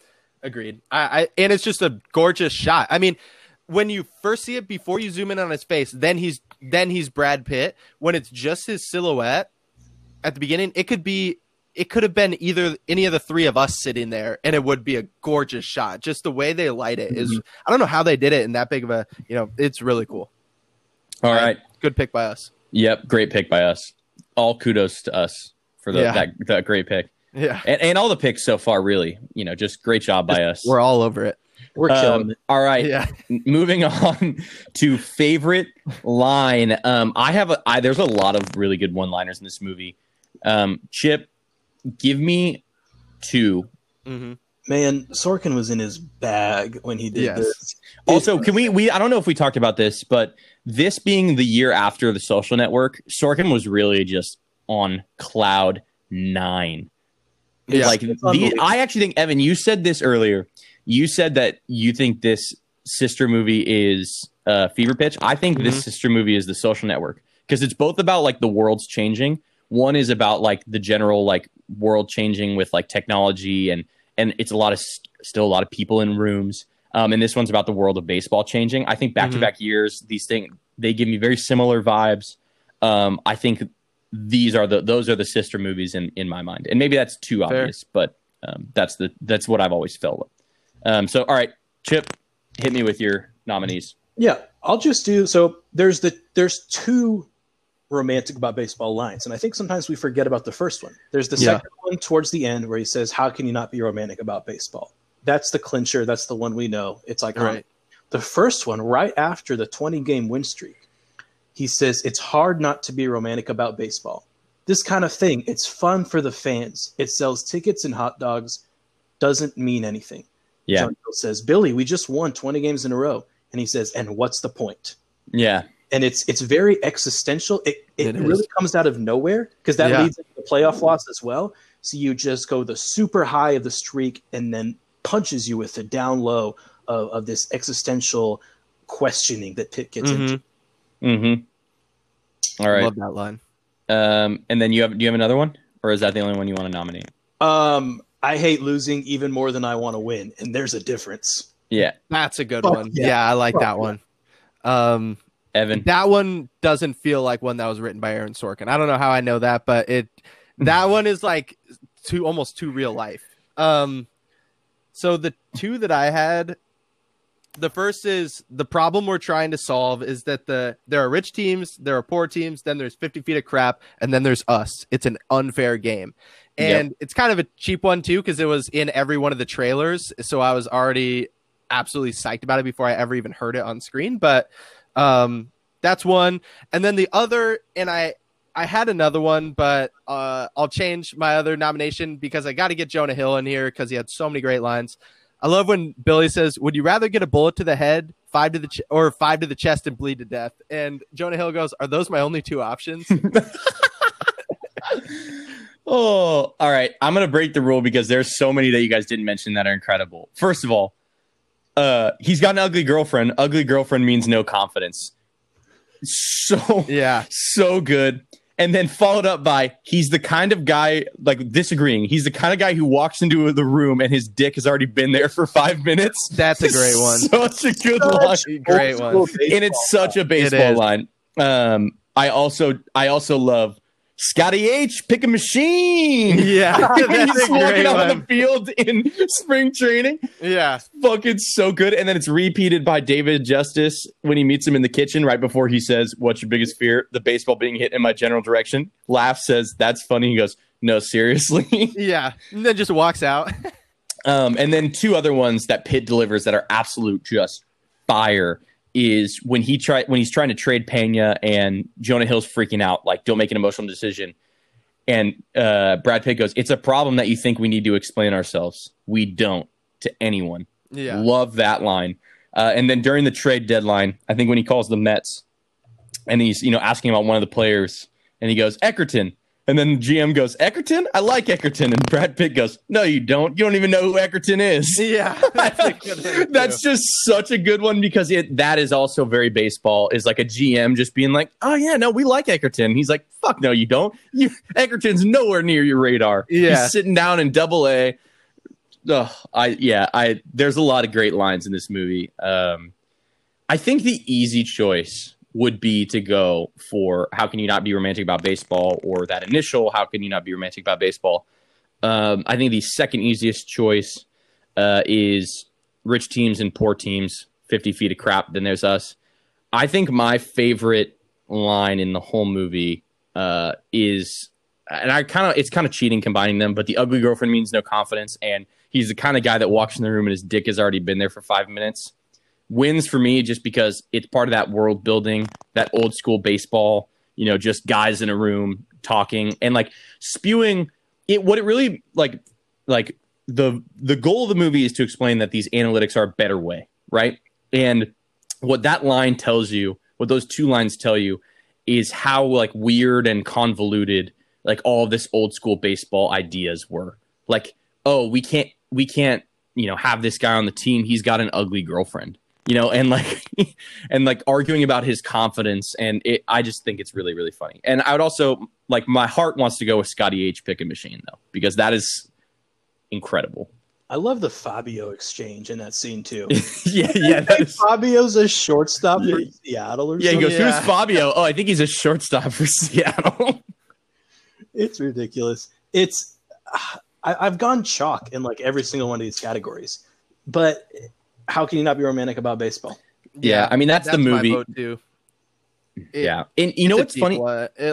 Agreed. And it's just a gorgeous shot. I mean, when you first see it, before you zoom in on his face, then he's Brad Pitt. When it's just his silhouette at the beginning, it could have been either any of the three of us sitting there, and it would be a gorgeous shot. Just the way they light it is, I don't know how they did it in that big of a, it's really cool. All right. Good pick by us. Yep. Great pick by us. All kudos to us for that great pick. Yeah. And all the picks so far, really, just great job by us. We're all over it. We're killing it. All right. Yeah. Moving on to favorite line. There's a lot of really good one-liners in this movie. Chip, give me 2. Mm-hmm. Man, Sorkin was in his bag when he did this. Also, can we I don't know if we talked about this, but this being the year after The Social Network, Sorkin was really just on cloud 9. Yeah. I actually think, Evan, you said this earlier. You said that you think this sister movie is Fever Pitch. I think this sister movie is The Social Network, because it's both about like the world's changing. One is about like the general like world changing with like technology, and it's still a lot of people in rooms. And this one's about the world of baseball changing. I think back-to-back years, these things, they give me very similar vibes. I think those are the sister movies in my mind, and maybe that's too obvious, but that's what I've always felt. So all right, Chip, hit me with your nominees. Yeah, I'll just do so. There's 2 romantic about baseball lines, and I think sometimes we forget about the first one. There's the second one towards the end where he says, "How can you not be romantic about baseball?" That's the clincher. That's the one we know. It's like right. The first one, right after the 20-game win streak, he says, "It's hard not to be romantic about baseball. This kind of thing, it's fun for the fans. It sells tickets and hot dogs. Doesn't mean anything." Yeah. Jonah Hill says, "Billy, we just won 20 games in a row." And he says, "And what's the point?" Yeah. And it's very existential. It really comes out of nowhere, because that leads into the playoff loss as well. So you just go the super high of the streak and then punches you with the down low of this existential questioning that Pitt gets into. Mm-hmm. All right. Love that line. And then do you have another one, or is that the only one you want to nominate? I hate losing even more than I want to win, and there's a difference. Yeah. That's a good one. Yeah, I like that one. Evan, that one doesn't feel like one that was written by Aaron Sorkin. I don't know how I know that, but that one is like almost too real life. So the 2 that I had, the first is, the problem we're trying to solve is that there are rich teams, there are poor teams, then there's 50 feet of crap, and then there's us. It's an unfair game. And it's kind of a cheap one too, because it was in every one of the trailers. So I was already absolutely psyched about it before I ever even heard it on screen. But that's one. And then the other, and I had another one, but I'll change my other nomination because I got to get Jonah Hill in here because he had so many great lines. I love when Billy says, "Would you rather get a bullet to the head, 5 to the chest and bleed to death?" And Jonah Hill goes, "Are those my only 2 options?" Oh, all right. I'm going to break the rule because there's so many that you guys didn't mention that are incredible. First of all, he's got an ugly girlfriend. Ugly girlfriend means no confidence. So good. And then followed up by, he's the kind of guy, like, disagreeing. He's the kind of guy who walks into the room and his dick has already been there for 5 minutes. That's a great one. Such a good line. Great one. And it's such a baseball line. I also love Scotty H, pick a machine. Yeah. He's walking out on the field in spring training. Yeah. Fucking so good. And then it's repeated by David Justice when he meets him in the kitchen right before he says, "What's your biggest fear?" "The baseball being hit in my general direction." Laughs, says, "That's funny." He goes, "No, seriously." Yeah. And then just walks out. And then 2 other ones that Pitt delivers that are absolute just fire is when he's trying to trade Pena and Jonah Hill's freaking out, like, don't make an emotional decision. And Brad Pitt goes, "It's a problem that you think we need to explain ourselves. We don't, to anyone." Yeah. Love that line. And then during the trade deadline, I think when he calls the Mets and he's, asking about one of the players and he goes, "Eckerton." And then the GM goes, "Eckerton? I like Eckerton." And Brad Pitt goes, "No, you don't. You don't even know who Eckerton is." Yeah. That's a good one. That's just such a good one because that is also very baseball, is like a GM just being like, "Oh, yeah, no, we like Eckerton." He's like, "Fuck no, you don't. Eckerton's nowhere near your radar." Yeah. He's sitting down in Double-A, There's a lot of great lines in this movie. I think the easy choice would be to go for How Can You Not Be Romantic About Baseball, or that initial How Can You Not Be Romantic About Baseball. I think the second easiest choice is Rich Teams and Poor Teams, 50 Feet of Crap, Then There's Us. I think my favorite line in the whole movie is, and it's kind of cheating combining them, but the ugly girlfriend means no confidence, and he's the kind of guy that walks in the room and his dick has already been there for 5 minutes. Wins for me just because it's part of that world building, that old school baseball, just guys in a room talking and like spewing it. What it really like the goal of the movie is to explain that these analytics are a better way, right? And what that line tells you, what those two lines tell you, is how like weird and convoluted like all of this old school baseball ideas were. Like, oh, we can't have this guy on the team. He's got an ugly girlfriend. And like arguing about his confidence, and I just think it's really, really funny. And I would also like, my heart wants to go with Scotty H picking machine though, because that is incredible. I love the Fabio exchange in that scene too. yeah. Fabio's a shortstop for Seattle or something. He goes, "Who's Fabio?" Oh, I think he's a shortstop for Seattle. It's ridiculous. I've gone chalk in like every single one of these categories, but How Can You Not Be Romantic About Baseball? Yeah, I mean that's the movie. My vote too. And you know what's funny?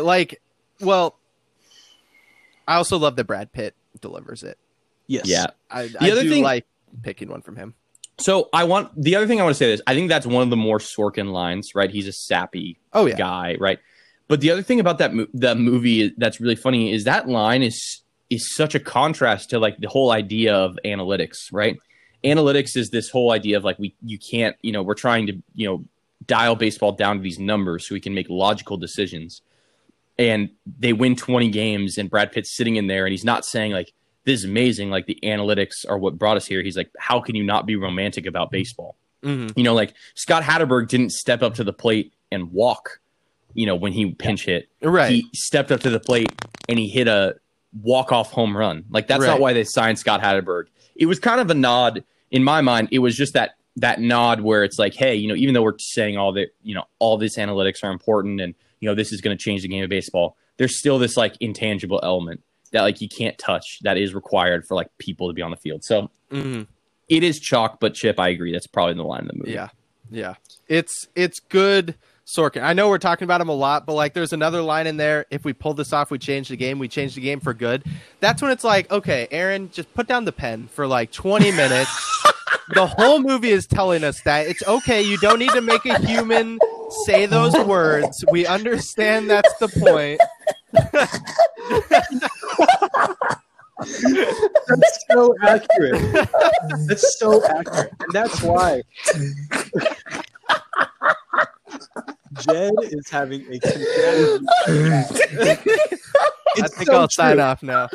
I also love that Brad Pitt delivers it. Yes. Yeah. I do like picking one from him. So the other thing I want to say is I think that's one of the more Sorkin lines, right? He's a sappy guy, right? But the other thing about that movie that's really funny is that line is such a contrast to like the whole idea of analytics, right? Analytics is this whole idea of like you can't, we're trying to, dial baseball down to these numbers so we can make logical decisions. And they win 20 games and Brad Pitt's sitting in there and he's not saying like, this is amazing, like the analytics are what brought us here. He's like, how can you not be romantic about baseball? Mm-hmm. Like Scott Hatterberg didn't step up to the plate and walk, when he pinch hit. Right. He stepped up to the plate and he hit a walk-off home run. Like that's not why they signed Scott Hatterberg. It was kind of a nod. In my mind, it was just that nod where it's like, hey, even though we're saying all that, all this analytics are important and, this is going to change the game of baseball, there's still this like intangible element that like you can't touch that is required for like people to be on the field. So It is chalk, but Chip, I agree. That's probably the line of the movie. Yeah. Yeah. It's good Sorkin. I know we're talking about him a lot, but like there's another line in there. If we pull this off, we change the game for good. That's when it's like, okay, Aaron, just put down the pen for like 20 minutes. The whole movie is telling us that it's okay. You don't need to make a human say those words. We understand that's the point. That's so accurate. That's so accurate. And that's why Jed is having a I think I'll sign off now.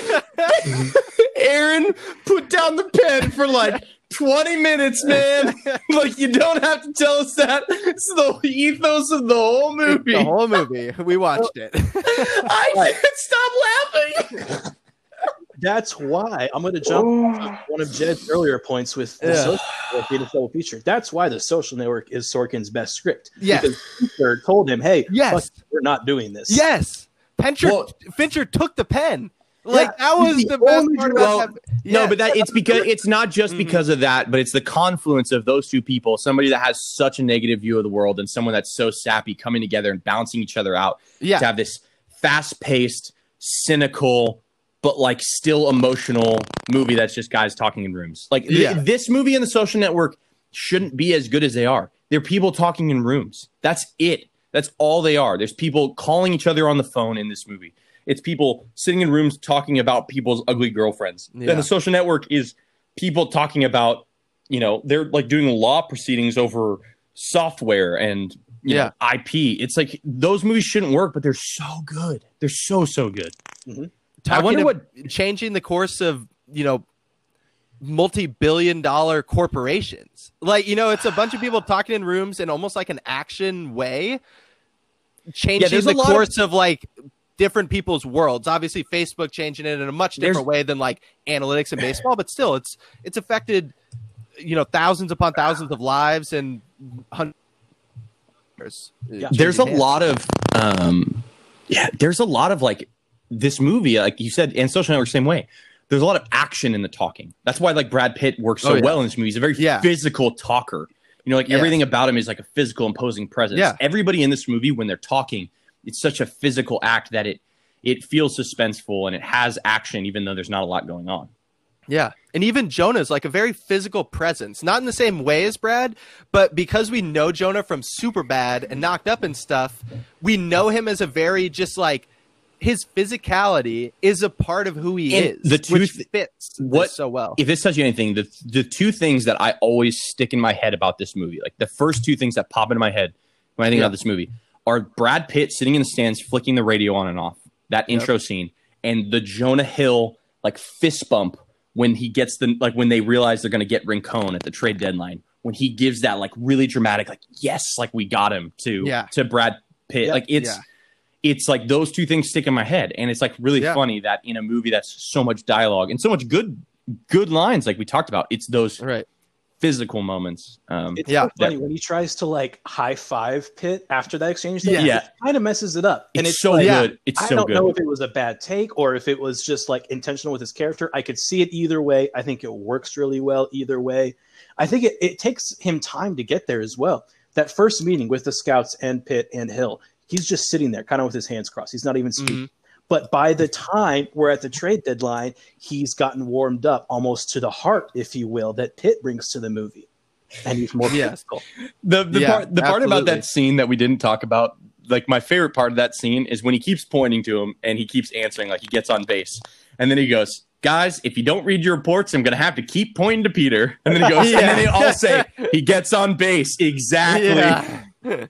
Aaron, put down the pen for like 20 minutes, man. Like, you don't have to tell us that. It's the ethos of the whole movie. The whole movie. We watched it. I can't stop laughing. That's why I'm going to jump on one of Jed's earlier points with the Social Network being a double feature. That's why the Social Network is Sorkin's best script. Yes. Because Fincher told him, hey, yes, we're not doing this. Yes. Fincher took the pen. Like that was the best part about that. No, but it's not just because of that, but it's the confluence of those two people, somebody that has such a negative view of the world and someone that's so sappy coming together and bouncing each other out to have this fast-paced, cynical, but like still emotional movie that's just guys talking in rooms. Like this movie and The Social Network shouldn't be as good as they are. They're people talking in rooms. That's it. That's all they are. There's people calling each other on the phone in this movie. It's people sitting in rooms talking about people's ugly girlfriends. Yeah. Then The Social Network is people talking about, they're like doing law proceedings over software and you know, IP. It's like those movies shouldn't work, but they're so good. They're so good. Mm-hmm. I wonder what changing the course of, multi-billion-dollar corporations. Like, it's a bunch of people talking in rooms in almost like an action way, changing the course of like different people's worlds. Obviously, Facebook changing it in a much different way than like analytics and baseball, but still, it's affected, thousands upon thousands of lives and hundreds. There's a lot of, there's a lot of like this movie, like you said, and Social Network, same way. There's a lot of action in the talking. That's why like Brad Pitt works so well in this movie. He's a very physical talker. Everything about him is like a physical, imposing presence. Yeah. Everybody in this movie, when they're talking, it's such a physical act that it feels suspenseful and it has action, even though there's not a lot going on. Yeah. And even Jonah's like a very physical presence, not in the same way as Brad, but because we know Jonah from Superbad and Knocked Up and stuff, we know him as a very just like, his physicality is a part of who he is, which fits this so well. If this tells you anything, the two things that I always stick in my head about this movie, like the first two things that pop into my head when I think about this movie, are Brad Pitt sitting in the stands flicking the radio on and off, that intro scene, and the Jonah Hill like fist bump when he gets when they realize they're going to get Rincon at the trade deadline, when he gives that like really dramatic like yes, like we got him to Brad Pitt, like it's like those two things stick in my head. And it's like really funny that in a movie that's so much dialogue and so much good lines, like we talked about, it's those physical moments. It's so funny when he tries to like high five Pitt after that exchange. It kind of messes it up. And it's so good. It's so good. I don't know if it was a bad take or if it was just like intentional with his character. I could see it either way. I think it works really well either way. I think it takes him time to get there as well. That first meeting with the scouts and Pitt and Hill, he's just sitting there kind of with his hands crossed. He's not even speaking. Mm-hmm. But by the time we're at the trade deadline, he's gotten warmed up almost to the heart, if you will, that Pitt brings to the movie. And he's more physical. The part about that scene that we didn't talk about, like my favorite part of that scene is when he keeps pointing to him and he keeps answering like he gets on base. And then he goes, guys, if you don't read your reports, I'm going to have to keep pointing to Peter. And then he goes, and then they all say, he gets on base. Exactly.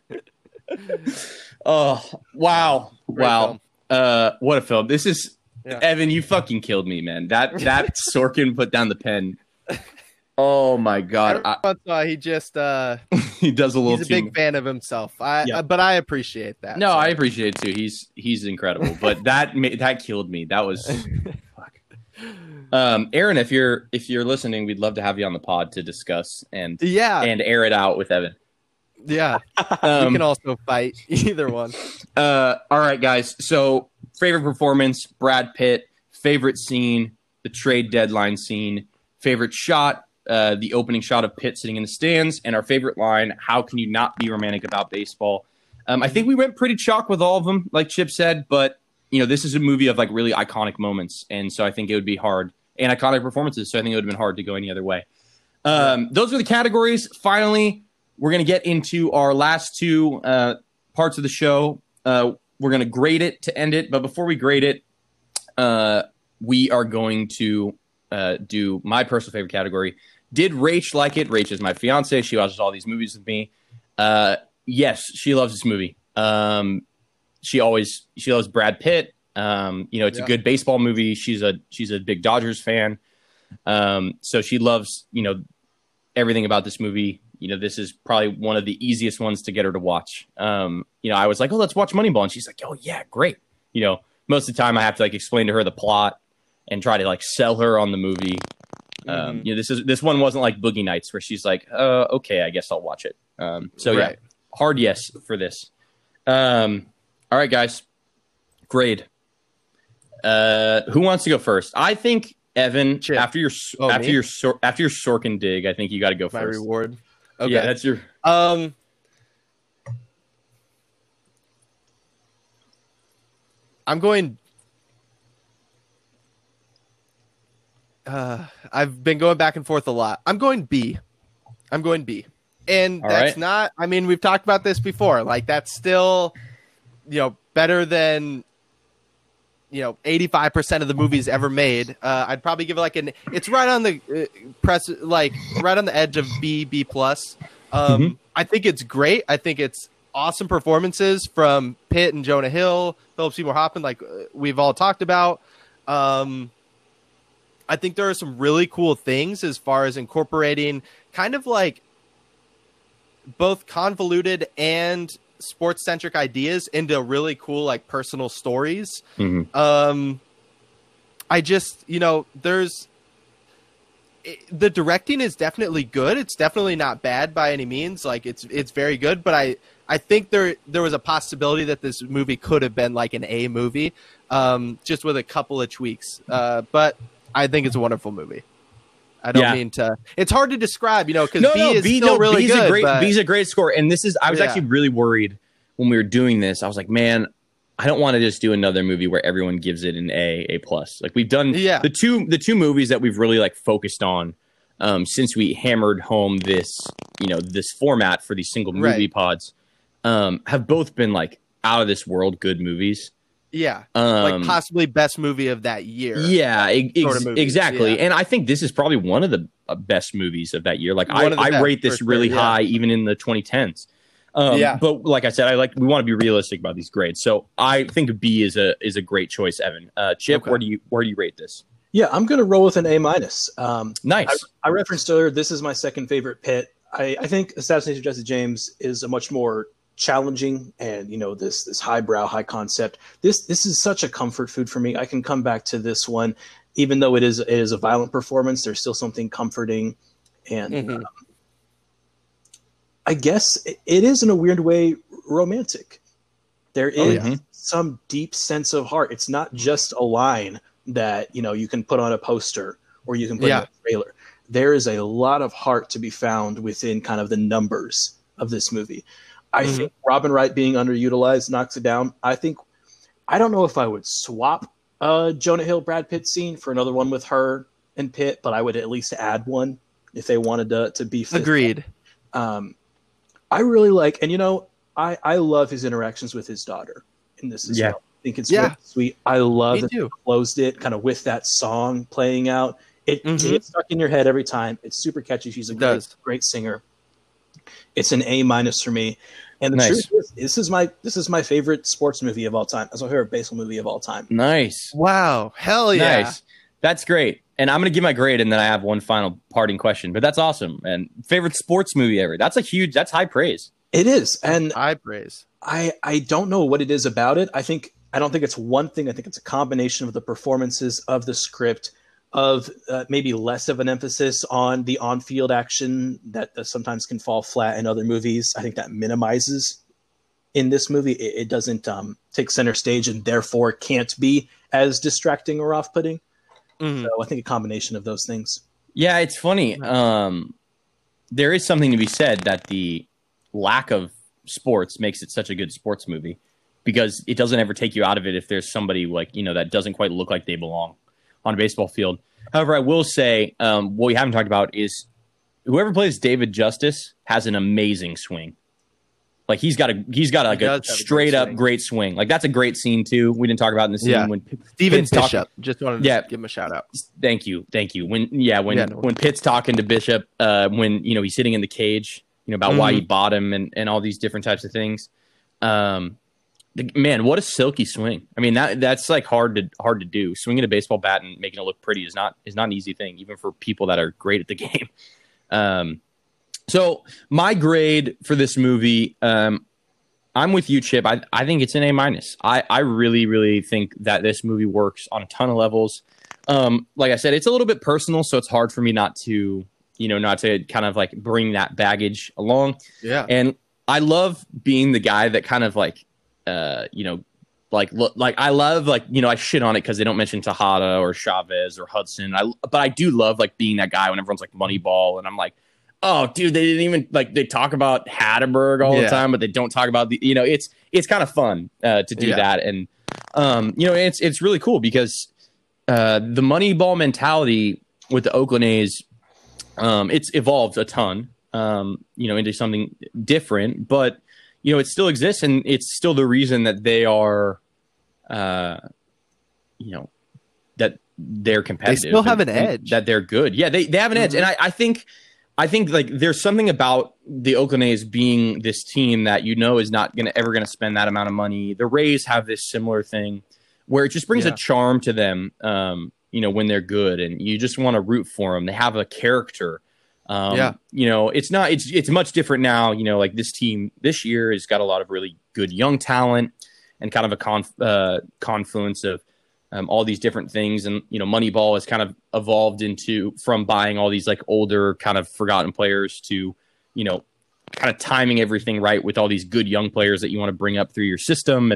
Oh, wow. Wow. What a film. This is Evan, you fucking killed me, man. That Sorkin put down the pen. Oh my God. He just he does a little he's a big fan of himself. But I appreciate that. No, I appreciate it too. He's incredible. But that killed me. That was fuck. Aaron, if you're listening, we'd love to have you on the pod to discuss and air it out with Evan. Yeah, we can also fight either one. All right, guys. So, favorite performance, Brad Pitt. Favorite scene, the trade deadline scene. Favorite shot, the opening shot of Pitt sitting in the stands. And our favorite line, how can you not be romantic about baseball? I think we went pretty chalk with all of them, like Chip said. But, this is a movie of like really iconic moments. And so I think it would be hard. And iconic performances. So I think it would have been hard to go any other way. Those are the categories. Finally, we're going to get into our last two parts of the show. We're going to grade it to end it. But before we grade it, we are going to do my personal favorite category. Did Rach like it? Rach is my fiance. She watches all these movies with me. Yes, she loves this movie. She loves Brad Pitt. It's a good baseball movie. She's a big Dodgers fan. So she loves, everything about this movie. This is probably one of the easiest ones to get her to watch. I was like, oh, let's watch Moneyball. And she's like, oh, yeah, great. Most of the time I have to like explain to her the plot and try to like sell her on the movie. This one wasn't like Boogie Nights where she's like, okay, I guess I'll watch it. Hard yes for this. All right, guys, grade. Who wants to go first? I think Evan, Chip. after your Sorkin dig, I think you got to go first. My reward. Okay, yeah, that's your. I'm going. I've been going back and forth a lot. I'm going B. And that's not. I mean, we've talked about this before. Like that's still, better than. 85% of the movies ever made. I'd probably give it it's right on the right on the edge of B plus. I think it's great. I think it's awesome performances from Pitt and Jonah Hill, Philip Seymour Hoffman, like we've all talked about. I think there are some really cool things as far as incorporating kind of like both convoluted and sports centric ideas into really cool like personal stories. Mhm. I just, the directing is definitely good. It's definitely not bad by any means. Like it's very good, but I think there was a possibility that this movie could have been like an A movie, just with a couple of tweaks. But I think it's a wonderful movie. I don't mean to. It's hard to describe, because B is still really good. B's a great score, and this is. I was actually really worried when we were doing this. I was like, man, I don't want to just do another movie where everyone gives it an A plus. Like we've done the two movies that we've really like focused on since we hammered home this this format for these single movie pods have both been like out of this world good movies. Yeah, like possibly best movie of that year. Yeah, exactly. Yeah. And I think this is probably one of the best movies of that year. Like I rate this really high, even in the 2010s. But like I said, we want to be realistic about these grades. So I think B is a great choice, Evan. Chip, where do you rate this? Yeah, I'm going to roll with an A minus. Nice. I referenced earlier, this is my second favorite Pitt. I think Assassination of Jesse James is a much more challenging and this highbrow, high concept. This is such a comfort food for me. I can come back to this one, even though it is a violent performance. There's still something comforting, and I guess it is in a weird way romantic. There is some deep sense of heart. It's not just a line that you can put on a poster or you can put in a trailer. There is a lot of heart to be found within kind of the numbers of this movie. I think Robin Wright being underutilized knocks it down. I don't know if I would swap Jonah Hill Brad Pitt scene for another one with her and Pitt, but I would at least add one if they wanted to beef this Agreed. up. I really like, and I love his interactions with his daughter in this as well. I think it's really sweet. I love that they closed it kind of with that song playing out. It gets stuck in your head every time. It's super catchy. She's a great singer. It's an A minus for me. And the truth is, this is my favorite sports movie of all time. It's my favorite baseball movie of all time. Nice. Wow. Hell yeah. Nice. That's great. And I'm going to give my grade, and then I have one final parting question. But that's awesome. And favorite sports movie ever. That's high praise. It is. And high praise. I don't know what it is about it. I don't think it's one thing. I think it's a combination of the performances, of the script, of maybe less of an emphasis on the on-field action that sometimes can fall flat in other movies. I think that minimizes in this movie. It doesn't take center stage and therefore can't be as distracting or off-putting. So I think a combination of those things. Yeah, it's funny. There is something to be said that the lack of sports makes it such a good sports movie, because it doesn't ever take you out of it if there's somebody like, that doesn't quite look like they belong on a baseball field. However, I will say what we haven't talked about is whoever plays David Justice has an amazing swing. Like he's got a straight up great swing. Like that's a great scene too. We didn't talk about in the scene when Steven Bishop. Just wanted to give him a shout out. Thank you. When Pitt's talking to Bishop, when he's sitting in the cage, about why he bought him and all these different types of things. Man, what a silky swing! I mean, that's like hard to do. Swinging a baseball bat and making it look pretty is not an easy thing, even for people that are great at the game. So my grade for this movie, I'm with you, Chip. I think it's an A minus. I really, really think that this movie works on a ton of levels. Like I said, it's a little bit personal, so it's hard for me not to kind of like bring that baggage along. Yeah, and I love being the guy that kind of like. I love I shit on it because they don't mention Tejada or Chavez or Hudson. But I do love like being that guy when everyone's like Moneyball, and I'm like, oh, dude, they didn't even they talk about Hatterberg all the time, but they don't talk about the it's kind of fun to do that, and it's really cool because the Moneyball mentality with the Oakland A's, it's evolved a ton, into something different, but. It still exists, and it's still the reason that they are, that they're competitive. They still have an edge. That they're good. Yeah, they have an edge. And I think like there's something about the Oakland A's being this team that is not ever going to spend that amount of money. The Rays have this similar thing where it just brings a charm to them, when they're good, and you just want to root for them. They have a character. You know, it's much different now. You know, like this team this year has got a lot of really good young talent and kind of a confluence of all these different things. And, you know, Moneyball has kind of evolved from buying all these like older kind of forgotten players to, you know, kind of timing everything right with all these good young players that you want to bring up through your system.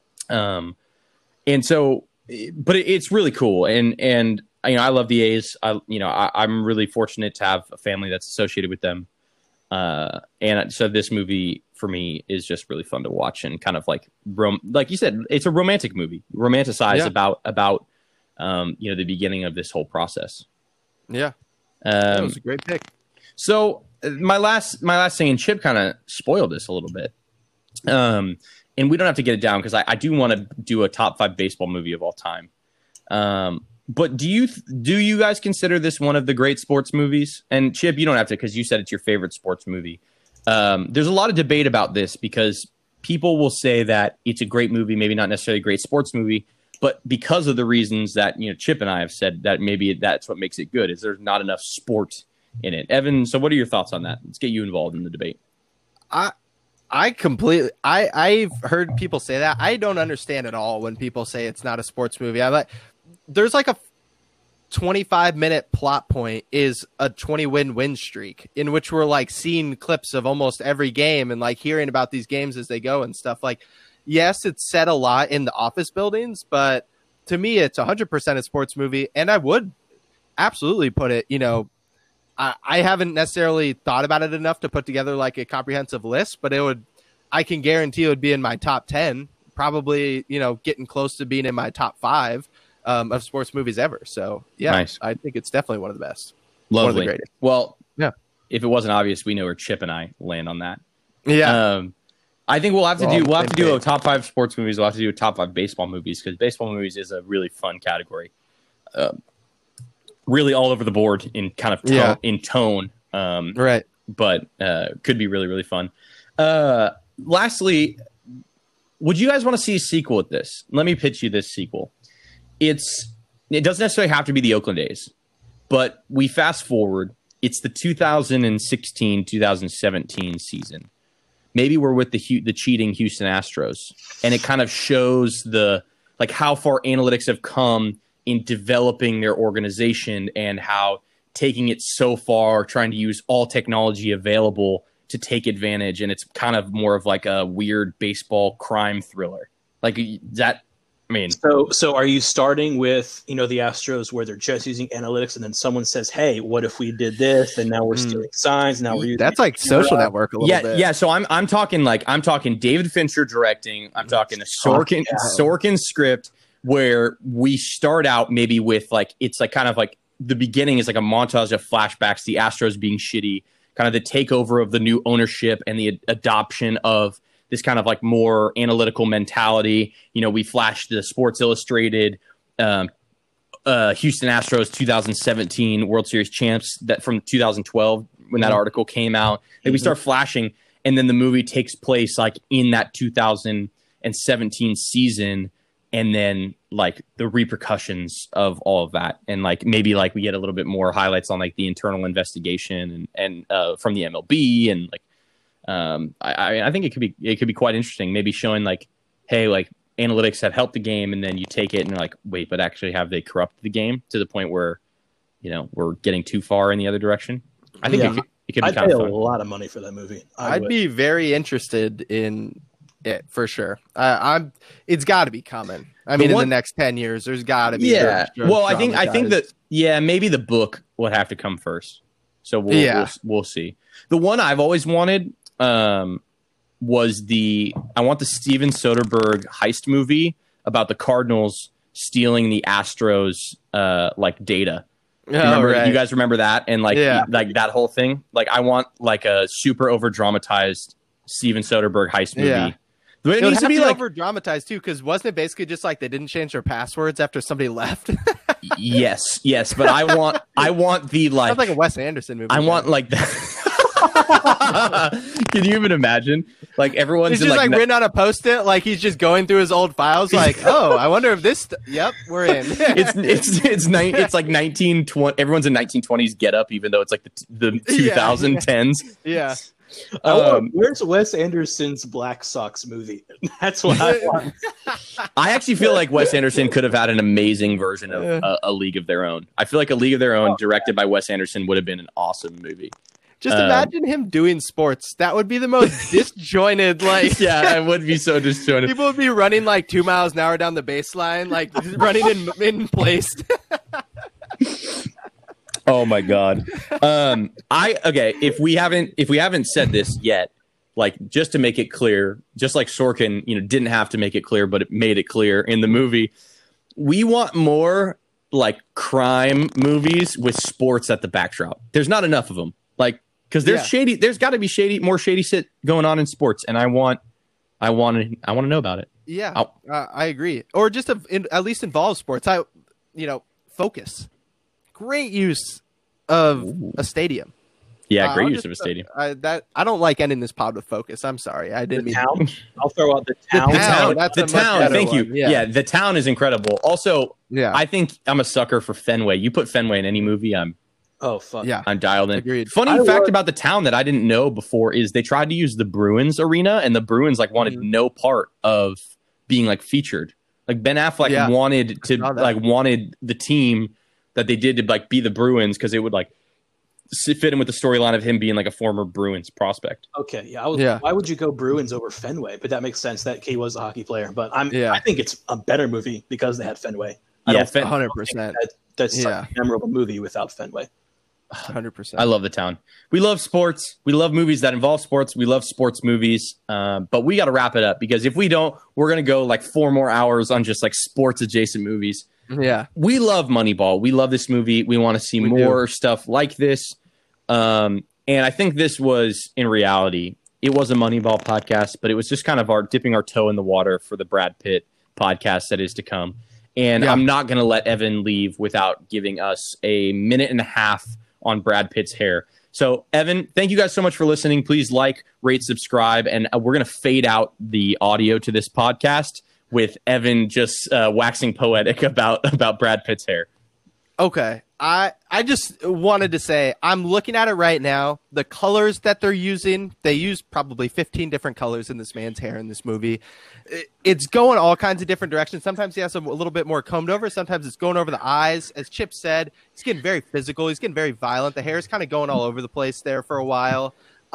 And so, but it's really cool. And, you know, I love the A's. I'm really fortunate to have a family that's associated with them. And so this movie for me is just really fun to watch and kind of like you said, it's a romantic movie, romanticized about you know, the beginning of this whole process. Yeah. That was a great pick. So my last thing, and Chip kind of spoiled this a little bit. And we don't have to get it down because I do want to do a top 5 baseball movie of all time. But do you guys consider this one of the great sports movies? And Chip, you don't have to because you said it's your favorite sports movie. There's a lot of debate about this because people will say that it's a great movie, maybe not necessarily a great sports movie, but because of the reasons that, you know, Chip and I have said that maybe that's what makes it good is there's not enough sport in it. Evan, so what are your thoughts on that? Let's get you involved in the debate. I've heard people say that. I don't understand at all when people say it's not a sports movie. There's like a 25-minute plot point is a 20-win streak in which we're like seeing clips of almost every game and like hearing about these games as they go and stuff. Like, yes, it's said a lot in the office buildings, but to me, it's 100% a sports movie. And I would absolutely put it, you know, I haven't necessarily thought about it enough to put together like a comprehensive list, but I can guarantee it would be in my top 10, probably, you know, getting close to being in my top 5 of sports movies ever. So yeah, nice. I think it's definitely one of the best. Lovely. One of the greatest. Well, yeah. If it wasn't obvious, we know where Chip and I land on that. Yeah. I think we'll have to do a top 5 sports movies. We'll have to do a top 5 baseball movies because baseball movies is a really fun category. Really all over the board in kind of in tone. Right. But could be really, really fun. Lastly, would you guys want to see a sequel with this? Let me pitch you this sequel. It doesn't necessarily have to be the Oakland A's, but we fast forward. It's the 2016-2017 season. Maybe we're with the cheating Houston Astros, and it kind of shows how far analytics have come in developing their organization and how taking it so far, trying to use all technology available to take advantage. And it's kind of more of like a weird baseball crime thriller. Like that. I mean, so are you starting with, you know, the Astros where they're just using analytics and then someone says, hey, what if we did this? And now we're stealing signs. Now we're using that's like Social Network a little bit. Yeah. So I'm talking David Fincher directing. I'm talking a Sorkin script where we start out maybe with it's kind of like the beginning is like a montage of flashbacks, the Astros being shitty, kind of the takeover of the new ownership and the adoption of this kind of like more analytical mentality. You know, we flashed the Sports Illustrated Houston Astros 2017 World Series champs that from 2012 when that article came out. Like we start flashing, and then the movie takes place like in that 2017 season, and then like the repercussions of all of that, and like maybe like we get a little bit more highlights on like the internal investigation and from the MLB and like. I think it could be quite interesting. Maybe showing like, hey, like analytics have helped the game, and then you take it and you're like, wait, but actually have they corrupted the game to the point where, you know, we're getting too far in the other direction? I think it could be kind of fun. I'd pay a lot of money for that movie. I'd be very interested in it for sure. It's got to be coming. I mean, in the next 10 years, there's got to be. Yeah. Well, I think that maybe the book would have to come first. So we'll see. The one I've always wanted. Was I want the Steven Soderbergh heist movie about the Cardinals stealing the Astros like data. You guys remember that? And like that whole thing. Like I want like a super over dramatized Steven Soderbergh heist movie. Yeah. But it needs to be like over dramatized too, because wasn't it basically just like they didn't change their passwords after somebody left? yes, but I want the like sounds like a Wes Anderson movie. I want like that. Can you even imagine? Like everyone's He's in just like, written on a post-it, like he's just going through his old files, like, oh, I wonder if this. Yep, we're in. it's like 1920. Everyone's in 1920s get up, even though it's like the 2010s. Yeah. Where's Wes Anderson's Black Sox movie? That's what I want. I actually feel like Wes Anderson could have had an amazing version of A League of Their Own. I feel like A League of Their Own, directed by Wes Anderson, would have been an awesome movie. Just imagine him doing sports. That would be the most disjointed, like... Yeah, it would be so disjointed. People would be running like 2 miles an hour down the baseline, like running in place. Oh my god. If we haven't said this yet, like just to make it clear, just like Sorkin, didn't have to make it clear, but it made it clear in the movie, we want more like crime movies with sports at the backdrop. There's not enough of them. Like, because there's got to be more shady shit going on in sports, and I want to know about it. Yeah, I agree. Or just at least involve sports. Focus. Great use of a stadium. Yeah, great use of a stadium. I don't like ending this pod with focus. I'm sorry, I didn't mean. Town. I'll throw out the town. The town. Thank you. Yeah, the town is incredible. Also, I think I'm a sucker for Fenway. You put Fenway in any movie, oh fuck yeah, I'm dialed in. Agreed. Funny fact about the town that I didn't know before is they tried to use the Bruins arena, and the Bruins wanted no part of being featured. Like Ben Affleck wanted the team that they did to be the Bruins because it would fit in with the storyline of him being a former Bruins prospect. Okay, why would you go Bruins over Fenway? But that makes sense that he was a hockey player. But I think it's a better movie because they had Fenway. 100%. That's such a memorable movie without Fenway. 100%. I love the town. We love sports. We love movies that involve sports. We love sports movies. But we got to wrap it up because if we don't, we're going to go 4 more hours on just sports adjacent movies. Yeah. We love Moneyball. We love this movie. We want to see more stuff like this. And I think this was, in reality, it was a Moneyball podcast, but it was just kind of dipping our toe in the water for the Brad Pitt podcast that is to come. And I'm not going to let Evan leave without giving us a minute and a half on Brad Pitt's hair. So, Evan, thank you guys so much for listening. Please rate, subscribe, and we're going to fade out the audio to this podcast with Evan just waxing poetic about Brad Pitt's hair. Okay. I just wanted to say, I'm looking at it right now. The colors that they're using, they use probably 15 different colors in this man's hair in this movie. It's going all kinds of different directions. Sometimes he has a little bit more combed over. Sometimes it's going over the eyes. As Chip said, he's getting very physical. He's getting very violent. The hair is kind of going all over the place there for a while.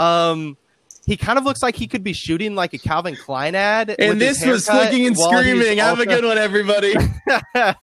He kind of looks like he could be shooting a Calvin Klein ad. And this was Flicking and Screaming. Have a good one, everybody.